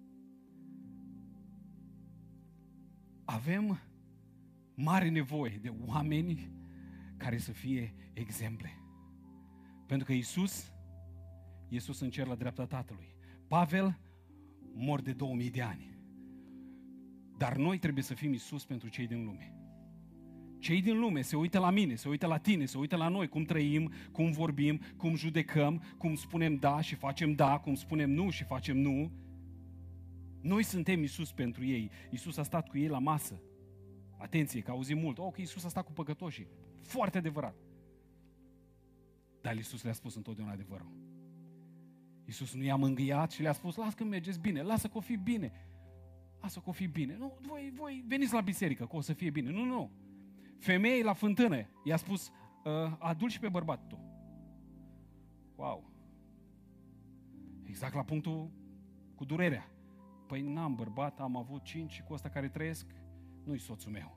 Avem mare nevoie de oameni care să fie exemple. Pentru că Iisus în cer la dreapta Tatălui. Pavel mor de 2000 de ani. Dar noi trebuie să fim Iisus pentru cei din lume. Cei din lume se uită la mine, se uită la tine, se uită la noi, cum trăim, cum vorbim, cum judecăm, cum spunem da și facem da, cum spunem nu și facem nu. Noi suntem Iisus pentru ei. Iisus a stat cu ei la masă. Atenție, că auzim mult. Că Iisus a stat cu păcătoșii. Foarte adevărat. Dar Iisus le-a spus întotdeauna adevărul. Iisus nu i-a mângâiat și le-a spus, lasă că mergeți bine, lasă că o fi bine. Lasă că o fi bine. Nu, voi veniți la biserică, că o să fie bine. Nu. Femeii la fântână i-a spus, adu-l și pe bărbat tu. Wow. Exact la punctul cu durerea. Păi n-am bărbat, am avut 5 și cu ăsta care trăiesc, nu-i soțul meu.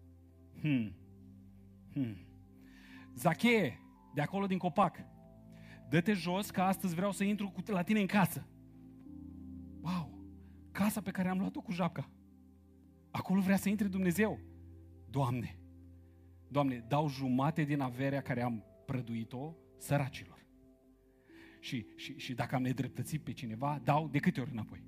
Zachee, de acolo din copac, dă-te jos că astăzi vreau să intru la tine în casă. Wow, casa pe care am luat-o cu japca. Acolo vrea să intre Dumnezeu. Doamne, dau jumate din averea care am prăduit-o săracilor. Și dacă am nedreptățit pe cineva, dau de câte ori înapoi?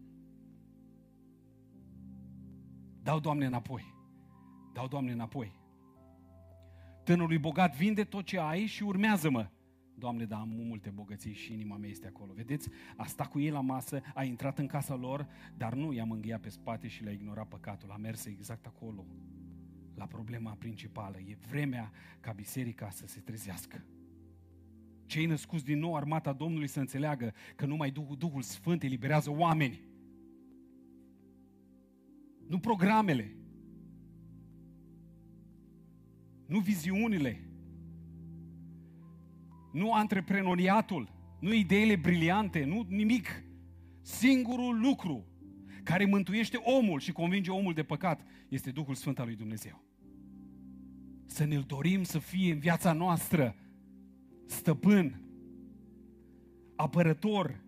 Dau, Doamne, înapoi. Tânărului bogat, vinde tot ce ai și urmează-mă. Doamne, dar am multe bogății și inima mea este acolo. Vedeți? A stat cu ei la masă, a intrat în casa lor, dar nu i-a mângâiat pe spate și le-a ignorat păcatul. A mers exact acolo, la problema principală. E vremea ca biserica să se trezească. Cei născuți din nou, armata Domnului, să înțeleagă că numai Duhul Sfânt eliberează oameni. Nu programele, nu viziunile, nu antreprenoriatul, nu ideile briliante, nu nimic. Singurul lucru care mântuiește omul și convinge omul de păcat este Duhul Sfânt al lui Dumnezeu. Să ne-l dorim să fie în viața noastră stăpân, apărător.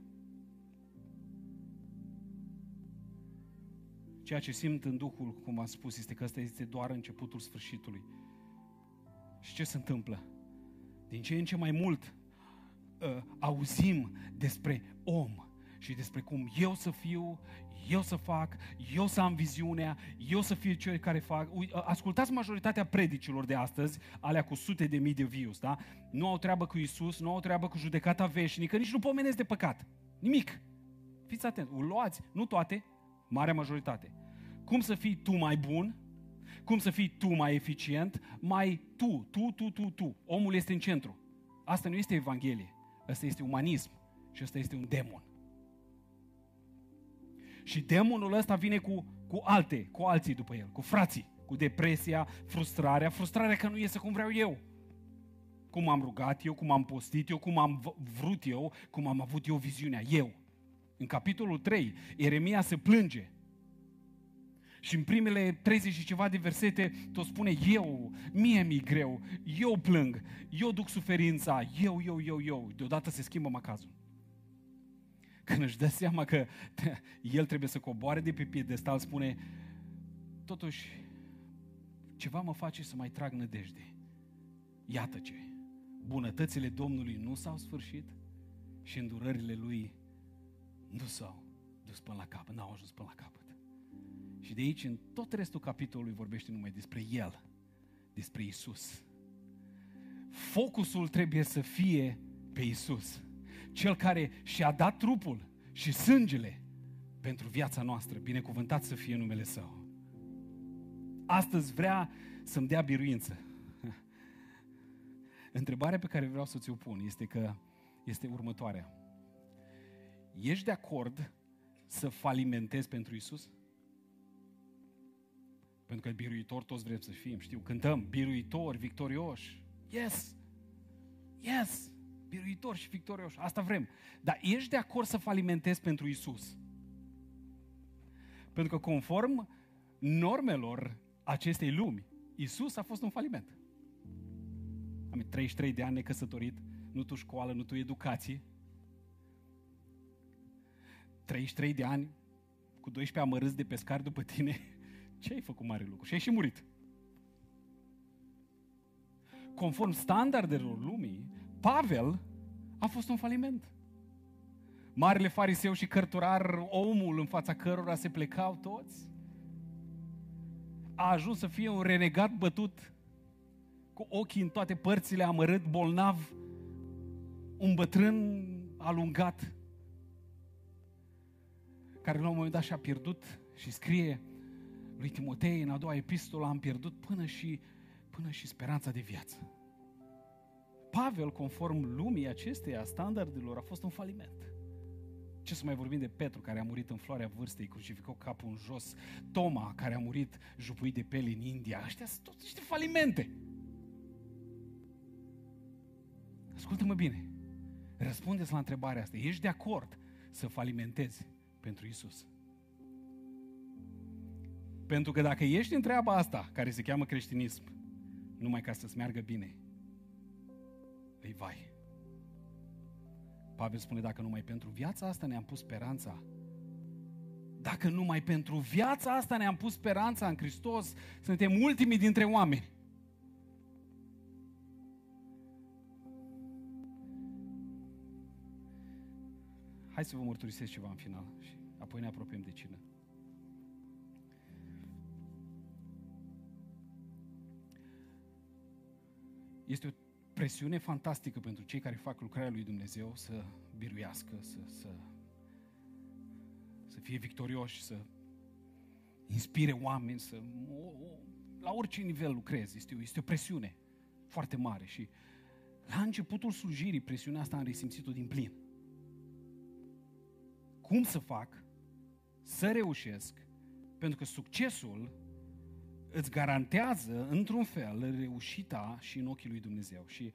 Ceea ce simt în Duhul, cum am spus, este că ăsta este doar începutul sfârșitului. Și ce se întâmplă? Din ce în ce mai mult auzim despre om și despre cum eu să fiu, eu să fac, eu să am viziunea, eu să fiu cel care fac. Ascultați majoritatea predicilor de astăzi, alea cu sute de mii de views, da? Nu au treabă cu Iisus, nu au treabă cu judecata veșnică, nici nu pomenesc de păcat. Nimic. Fiți atenți, o luați, nu toate, marea majoritate. Cum să fii tu mai bun, cum să fii tu mai eficient, mai tu. Omul este în centru. Asta nu este Evanghelie, asta este umanism și asta este un demon. Și demonul ăsta vine cu alții după el, cu frații, cu depresia, frustrarea că nu iese cum vreau eu. Cum am rugat eu, cum am postit eu, cum am vrut eu, cum am avut eu viziunea, eu. În capitolul 3, Ieremia se plânge. Și în primele 30 și ceva de versete tot spune mie mi-e greu, eu plâng, eu duc suferința, eu. Deodată se schimbă macazul. Când își dă seama că el trebuie să coboare de pe piedestal, spune, totuși, ceva mă face să mai trag nădejde. Iată ce, bunătățile Domnului nu s-au sfârșit și îndurările Lui nu s-au dus până la capăt, n-au ajuns până la capăt. Și de aici, în tot restul capitolului, vorbește numai despre El, despre Iisus. Focusul trebuie să fie pe Iisus, Cel care și-a dat trupul și sângele pentru viața noastră. Binecuvântat să fie numele Său. Astăzi vrea să-mi dea biruință. Întrebarea pe care vreau să ți-o pun este următoarea. Ești de acord să falimentezi pentru Iisus? Pentru că biruitor toți vrem să fim, știu, cântăm biruitori, victorioși. Yes, biruitori și victorioși, asta vrem. Dar ești de acord să falimentezi pentru Iisus? Pentru că conform normelor acestei lumi, Iisus a fost un faliment. Am 33 de ani necăsătorit, nu tu școală, nu tu educație. 33 de ani cu 12 amărâți de pescari după tine. Ce ai făcut mare lucru? Și ai și murit. Conform standardelor lumii, Pavel a fost un faliment. Marele fariseu și cărturar, omul în fața cărora se plecau toți, a ajuns să fie un renegat bătut, cu ochii în toate părțile, amărât, bolnav, un bătrân alungat, care la un moment dat și-a pierdut și scrie lui Timotei în a doua epistolă, am pierdut până și speranța de viață. Pavel, conform lumii acesteia, standardelor, a fost un faliment. Ce să mai vorbim de Petru, care a murit în floarea vârstei, crucificat capul în jos, Toma, care a murit jupuit de peli în India. Ăștia sunt toți niște falimente. Ascultă-mă bine. Răspundeți la întrebarea asta. Ești de acord să falimentezi pentru Iisus? Pentru că dacă ești în treaba asta, care se cheamă creștinism, numai ca să-ți meargă bine, îi vai. Pavel spune, dacă numai pentru viața asta ne-am pus speranța, dacă numai pentru viața asta ne-am pus speranța în Hristos, suntem ultimii dintre oameni. Hai să vă mărturisesc ceva în final și apoi ne apropiem de cină. Este o presiune fantastică pentru cei care fac lucrarea lui Dumnezeu să biruiască, să fie victorioși, să inspire oameni, la orice nivel lucrezi. Este o presiune foarte mare și la începutul slujirii presiunea asta am resimțit-o din plin. Cum să fac să reușesc? Pentru că succesul îți garantează, într-un fel, reușita și în ochii lui Dumnezeu. Și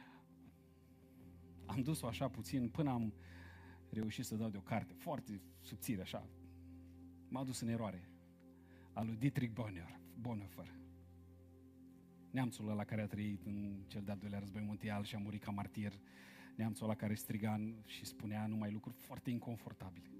am dus-o așa puțin până am reușit să dau de o carte foarte subțire, așa. M-a dus în eroare. A lui Dietrich Bonhoeffer. Neamțul ăla care a trăit în cel de-al doilea război mondial și a murit ca martir. Neamțul ăla care striga și spunea numai lucruri foarte inconfortabile.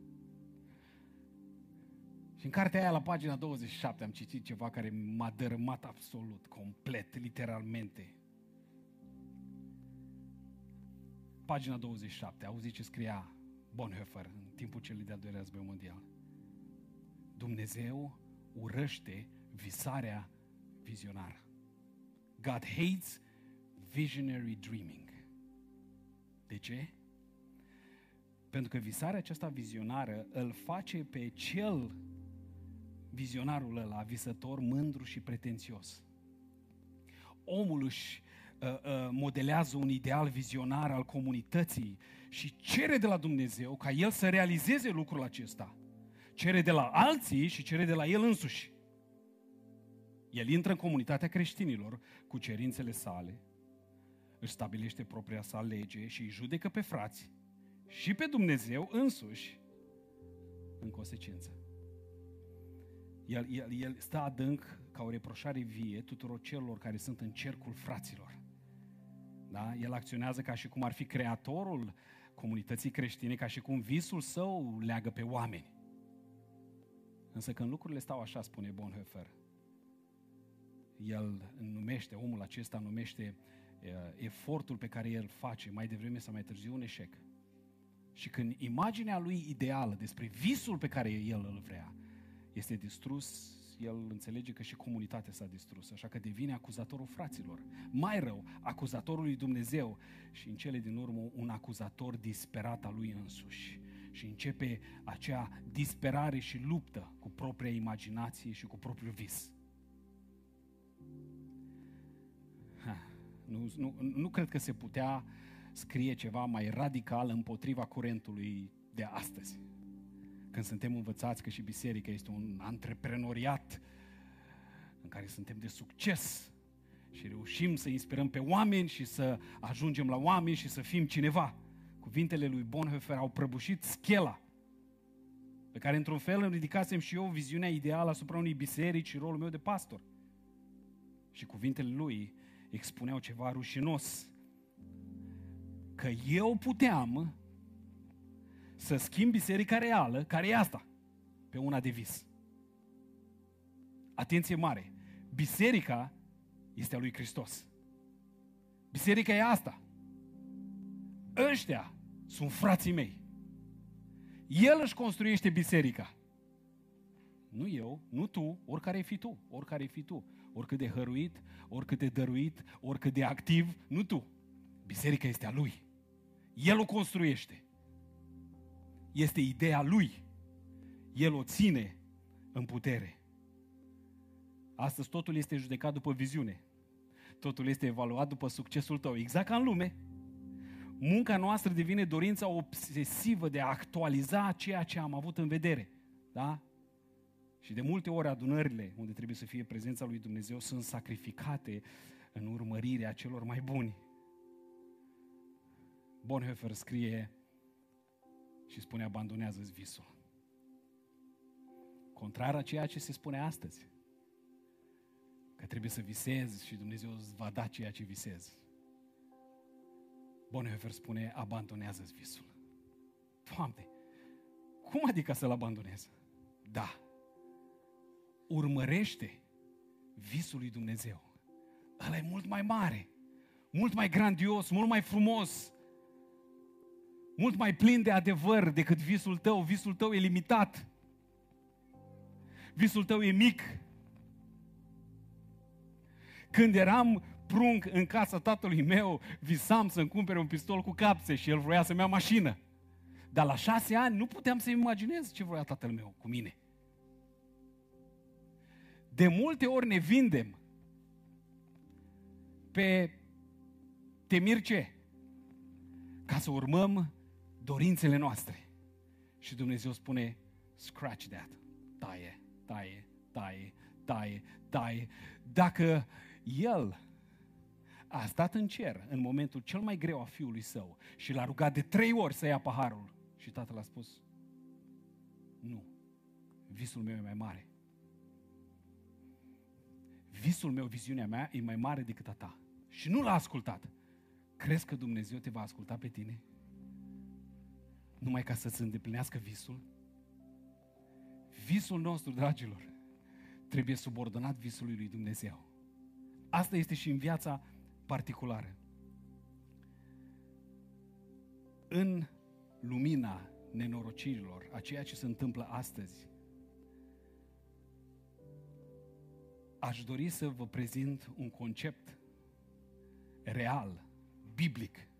Și în cartea aia, la pagina 27, am citit ceva care m-a dărâmat absolut, complet, literalmente. Pagina 27, auzi ce scria Bonhoeffer, în timpul celui de-al doilea război mondial. Dumnezeu urăște visarea vizionară. God hates visionary dreaming. De ce? Pentru că visarea aceasta vizionară îl face pe cel, vizionarul ăla, visător, mândru și pretențios. Omul își modelează un ideal vizionar al comunității și cere de la Dumnezeu ca el să realizeze lucrul acesta. Cere de la alții și cere de la el însuși. El intră în comunitatea creștinilor cu cerințele sale, își stabilește propria sa lege și îi judecă pe frați și pe Dumnezeu însuși în consecință. El stă adânc ca o reproșare vie tuturor celor care sunt în cercul fraților. Da? El acționează ca și cum ar fi creatorul comunității creștine, ca și cum visul său leagă pe oameni. Însă când lucrurile stau așa, spune Bonhoeffer, omul acesta numește efortul pe care el face mai devreme sau mai târziu un eșec. Și când imaginea lui ideală despre visul pe care el îl vrea este distrus, el înțelege că și comunitatea s-a distrus, așa că devine acuzatorul fraților. Mai rău, acuzatorul lui Dumnezeu și în cele din urmă un acuzator disperat al lui însuși. Și începe acea disperare și luptă cu propria imaginație și cu propriul vis. Nu cred că se putea scrie ceva mai radical împotriva curentului de astăzi. Când suntem învățați că și biserica este un antreprenoriat în care suntem de succes și reușim să inspirăm pe oameni și să ajungem la oameni și să fim cineva. Cuvintele lui Bonhoeffer au prăbușit schela pe care într-un fel îmi ridicasem și eu viziunea ideală asupra unei biserici și rolul meu de pastor. Și cuvintele lui expuneau ceva rușinos. Că eu puteam să schimb biserica reală, care e asta, pe una de vis. Atenție mare! Biserica este a lui Hristos. Biserica e asta. Ăștia sunt frații mei. El își construiește biserica. Nu eu, nu tu, oricare ai fi tu, oricare ai fi tu. Oricât de hăruit, oricât de dăruit, oricât de activ, nu tu. Biserica este a lui. El o construiește. Este ideea lui. El o ține în putere. Astăzi totul este judecat după viziune. Totul este evaluat după succesul tău. Exact ca în lume. Munca noastră devine dorința obsesivă de a actualiza ceea ce am avut în vedere. Da? Și de multe ori adunările unde trebuie să fie prezența lui Dumnezeu sunt sacrificate în urmărirea celor mai buni. Bonhoeffer scrie și spune: abandonează-ți visul. Contrar a ceea ce se spune astăzi, că trebuie să visezi și Dumnezeu îți va da ceea ce visezi. Bonhoeffer spune: abandonează-ți visul. Doamne, cum adică să-l abandonez? Da. Urmărește visul lui Dumnezeu. Ăla e mult mai mare, mult mai grandios, mult mai frumos, mult mai plin de adevăr decât visul tău. Visul tău e limitat. Visul tău e mic. Când eram prunc în casa tatălui meu, visam să-mi cumpere un pistol cu capse și el vroia să-mi ia mașină. Dar la 6 ani nu puteam să-mi imaginez ce vroia tatăl meu cu mine. De multe ori ne vindem pe temir ce? Ca să urmăm dorințele noastre. Și Dumnezeu spune: scratch that. Taie, taie, taie, taie, taie. Dacă El a stat în cer în momentul cel mai greu a fiului său și l-a rugat de 3 ori să ia paharul și tatăl a spus: nu, visul meu e mai mare. Visul meu, viziunea mea e mai mare decât a ta. Și nu l-a ascultat. Crezi că Dumnezeu te va asculta pe tine? Numai ca să-ți îndeplinească visul? Visul nostru, dragilor, trebuie subordonat visului lui Dumnezeu. Asta este și în viața particulară. În lumina nenorocirilor, a ceea ce se întâmplă astăzi, aș dori să vă prezint un concept real, biblic,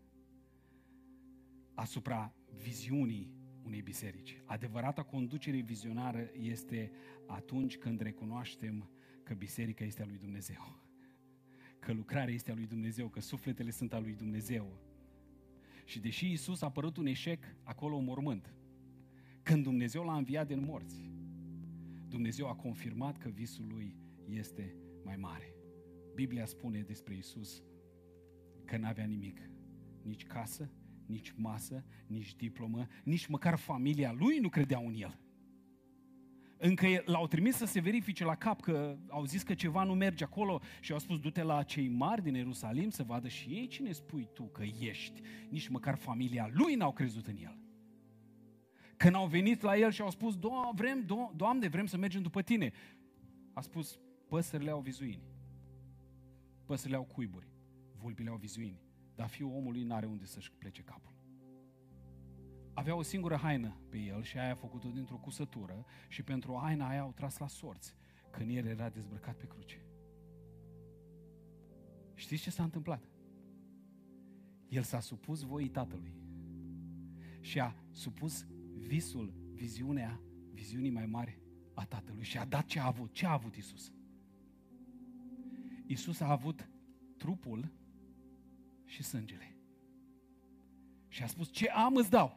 asupra viziunii unei biserici. Adevărata conducere vizionară este atunci când recunoaștem că biserica este a lui Dumnezeu, că lucrarea este a lui Dumnezeu, că sufletele sunt a lui Dumnezeu. Și deși Iisus a părut un eșec acolo în mormânt, când Dumnezeu l-a înviat din morți, Dumnezeu a confirmat că visul lui este mai mare. Biblia spune despre Iisus că n-avea nimic, nici casă, nici masă, nici diplomă, nici măcar familia lui nu credeau în el. Încă l-au trimis să se verifice la cap, că au zis că ceva nu merge acolo și au spus: du-te la cei mari din Ierusalim să vadă și ei cine spui tu că ești. Nici măcar familia lui n-au crezut în el. Când au venit la el și au spus: Doamne, vrem să mergem după tine, a spus: păsările au vizuini, păsările au cuiburi, vulpile au vizuini, dar fiul omului n-are unde să-și plece capul. Avea o singură haină pe el și aia a făcut-o dintr-o cusătură și pentru haina aia au tras la sorți când el era dezbrăcat pe cruce. Știți ce s-a întâmplat? El s-a supus voii Tatălui și a supus viziunii mai mari a Tatălui și a dat ce a avut. Ce a avut Iisus? Iisus a avut trupul și sângele. Și a spus: ce am îți dau.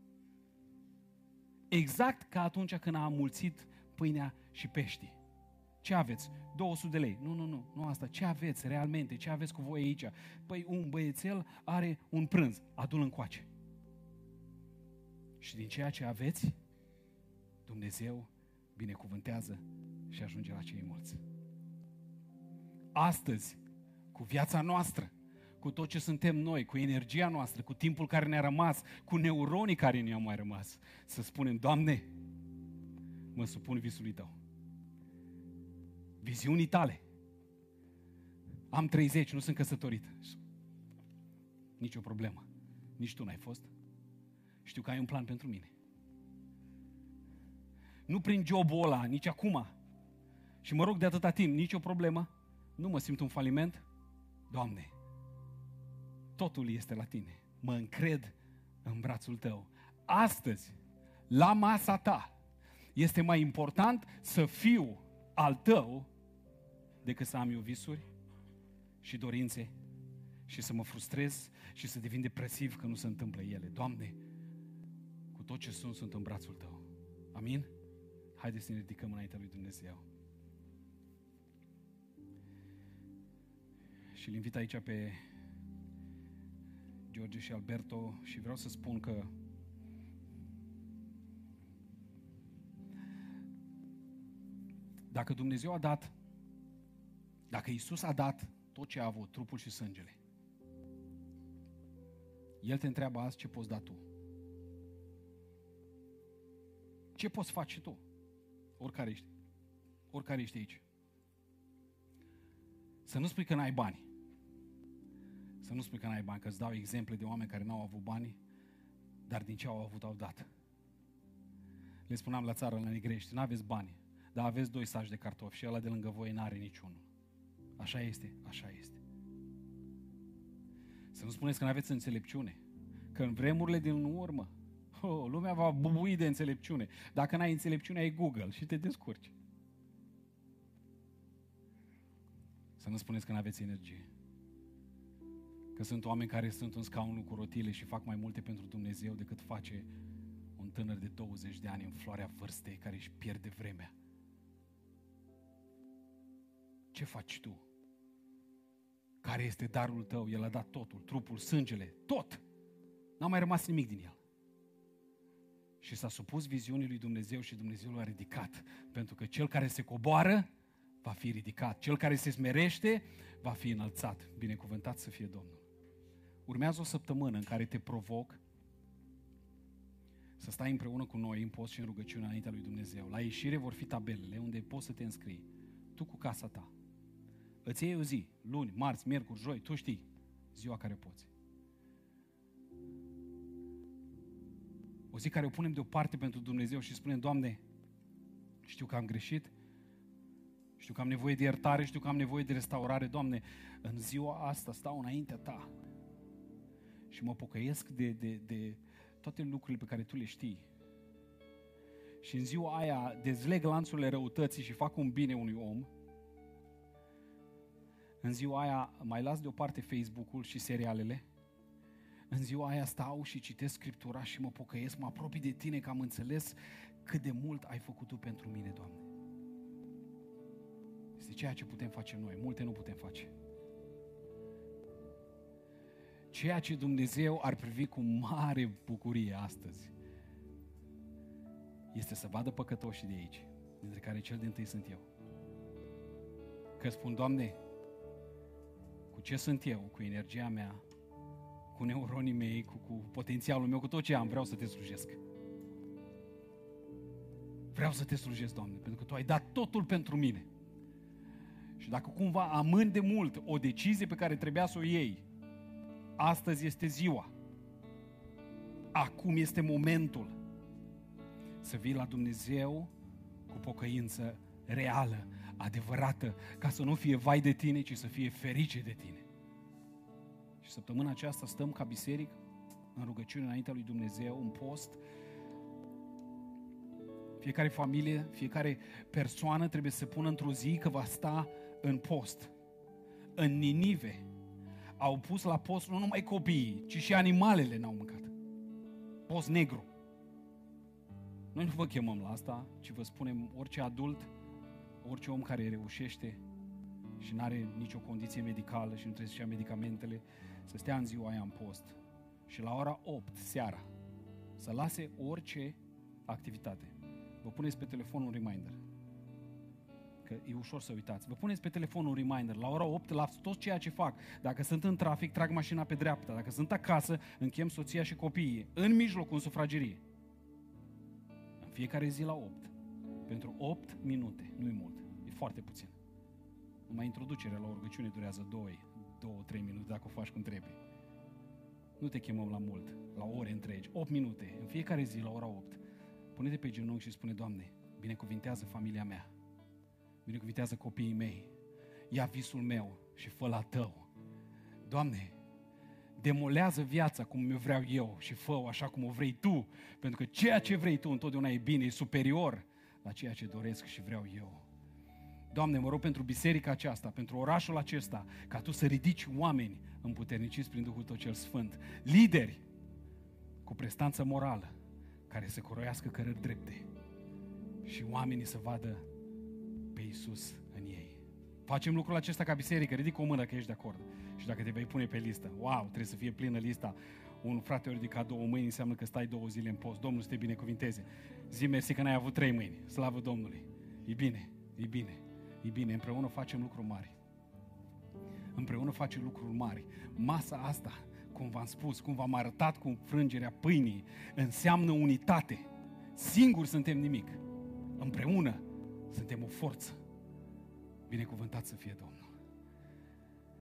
Exact ca atunci când a amulțit pâinea și peștii. Ce aveți? 200 de lei. Nu asta. Ce aveți realmente? Ce aveți cu voi aici? Păi un băiețel are un prânz. Adu-l încoace. Și din ceea ce aveți, Dumnezeu binecuvântează și ajunge la cei mulți. Astăzi, cu viața noastră, cu tot ce suntem noi, cu energia noastră, cu timpul care ne-a rămas, cu neuronii care ne-au mai rămas, să spunem: Doamne, mă supun visului Tău, viziunii Tale. Am 30, nu sunt căsătorit. Nici o problemă. Nici tu n-ai fost. Știu că ai un plan pentru mine. Nu prin jobul ăla, nici acum. Și mă rog de atâta timp, nici o problemă. Nu mă simt un faliment. Doamne, totul este la Tine. Mă încred în brațul Tău. Astăzi, la masa Ta, este mai important să fiu al Tău decât să am eu visuri și dorințe și să mă frustrez și să devin depresiv că nu se întâmplă ele. Doamne, cu tot ce sunt în brațul Tău. Amin? Haideți să ne ridicăm înaintea lui Dumnezeu. Și îl invit aici pe George și Alberto și vreau să spun că dacă Dumnezeu a dat, dacă Iisus a dat tot ce a avut, trupul și sângele, El te întreabă azi: ce poți da tu? Ce poți face tu? Oricare ești aici. Să nu spui că n-ai bani. Să nu spui că n-ai bani, că îți dau exemple de oameni care n-au avut bani, dar din ce au avut, au dat. Le spuneam la țară, la Negrești: n-aveți bani, dar aveți 2 saci de cartofi și ăla de lângă voi n-are niciunul. Așa este, așa este. Să nu spuneți că n-aveți înțelepciune, că în vremurile din urmă, lumea va bubui de înțelepciune. Dacă n-ai înțelepciune, ai Google și te descurci. Să nu spuneți că n-aveți energie. Că sunt oameni care sunt în scaunul cu rotile și fac mai multe pentru Dumnezeu decât face un tânăr de 20 de ani în floarea vârstei care își pierde vremea. Ce faci tu? Care este darul tău? El a dat totul, trupul, sângele, tot. N-a mai rămas nimic din el. Și s-a supus viziunii lui Dumnezeu și Dumnezeu l-a ridicat. Pentru că cel care se coboară va fi ridicat. Cel care se smerește va fi înălțat. Binecuvântat să fie Domnul. Urmează o săptămână în care te provoc să stai împreună cu noi în post și în rugăciune înaintea lui Dumnezeu. La ieșire vor fi tabelele unde poți să te înscrii. Tu cu casa ta. Îți iei o zi, luni, marți, miercuri, joi, tu știi ziua care poți. O zi care o punem deoparte pentru Dumnezeu și spunem, Doamne, știu că am greșit, știu că am nevoie de iertare, știu că am nevoie de restaurare. Doamne, în ziua asta stau înaintea Ta și mă pocăiesc de toate lucrurile pe care Tu le știi. Și în ziua aia dezleg lanțurile răutății și fac un bine unui om. În ziua aia mai las deoparte Facebook-ul și serialele. În ziua aia stau și citesc Scriptura și mă pocăiesc, mă apropii de Tine, că am înțeles cât de mult ai făcut Tu pentru mine, Doamne. Este ceea ce putem face noi, multe nu putem face. Ceea ce Dumnezeu ar privi cu mare bucurie astăzi este să vadă păcătoșii de aici, dintre care cel din tâi sunt eu. Că spun, Doamne, cu ce sunt eu, cu energia mea, cu neuronii mei, cu potențialul meu, cu tot ce am, vreau să Te slujesc. Vreau să Te slujesc, Doamne, pentru că Tu ai dat totul pentru mine. Și dacă cumva amând de mult o decizie pe care trebuia să o iei, astăzi este ziua. Acum este momentul să vii la Dumnezeu cu pocăință reală, adevărată, ca să nu fie vai de tine, ci să fie ferice de tine. Și săptămâna aceasta stăm ca biserică în rugăciune înaintea lui Dumnezeu, în post. Fiecare familie, fiecare persoană trebuie să se pună într-o zi că va sta în post. În Ninive au pus la post nu numai copiii, ci și animalele n-au mâncat. Post negru. Noi nu vă chemăm la asta, ci vă spunem orice adult, orice om care reușește și nu are nicio condiție medicală și nu trebuie să-și ia medicamentele, să stea în ziua aia în post. Și la ora 8 seara să lase orice activitate. Vă puneți pe telefon un reminder. Că e ușor să uitați. Vă puneți pe telefon un reminder. La ora 8 la tot ceea ce fac. Dacă sunt în trafic, trag mașina pe dreapta. Dacă sunt acasă, închem soția și copiii. În mijloc, în sufragerie. În fiecare zi la 8. Pentru 8 minute. Nu-i mult. E foarte puțin. Numai introducerea la o rugăciune durează 2-3 minute dacă o faci cum trebuie. Nu te chemăm la mult, la ore întregi. 8 minute. În fiecare zi la ora 8. Pune-te pe genunchi și spune, Doamne, binecuvintează familia mea. Binecuvintează copiii mei. Ia visul meu și fă la Tău. Doamne, demolează viața cum vreau eu și fă-o așa cum o vrei Tu. Pentru că ceea ce vrei Tu întotdeauna e bine, e superior la ceea ce doresc și vreau eu. Doamne, mă rog pentru biserica aceasta, pentru orașul acesta, ca Tu să ridici oameni împuterniciți prin Duhul Tău cel Sfânt. Lideri cu prestanță morală, care să coroiască cărări drepte și oamenii să vadă pe Iisus în ei. Facem lucrul acesta ca biserică, ridică o mână că ești de acord. Și dacă te vei pune pe listă, wow, trebuie să fie plină lista. Un frate a ridicat 2 mâini, înseamnă că stai 2 zile în post. Domnul să te binecuvinteze. Zi mersi că n-ai avut 3 mâini. Slavă Domnului. E bine, e bine, e bine. Împreună facem lucruri mari. Împreună facem lucruri mari. Masa asta, cum v-am spus, cum v-am arătat cu frângerea pâinii, înseamnă unitate. Singuri suntem nimic. Împreună suntem o forță. Binecuvântat să fie Domnul.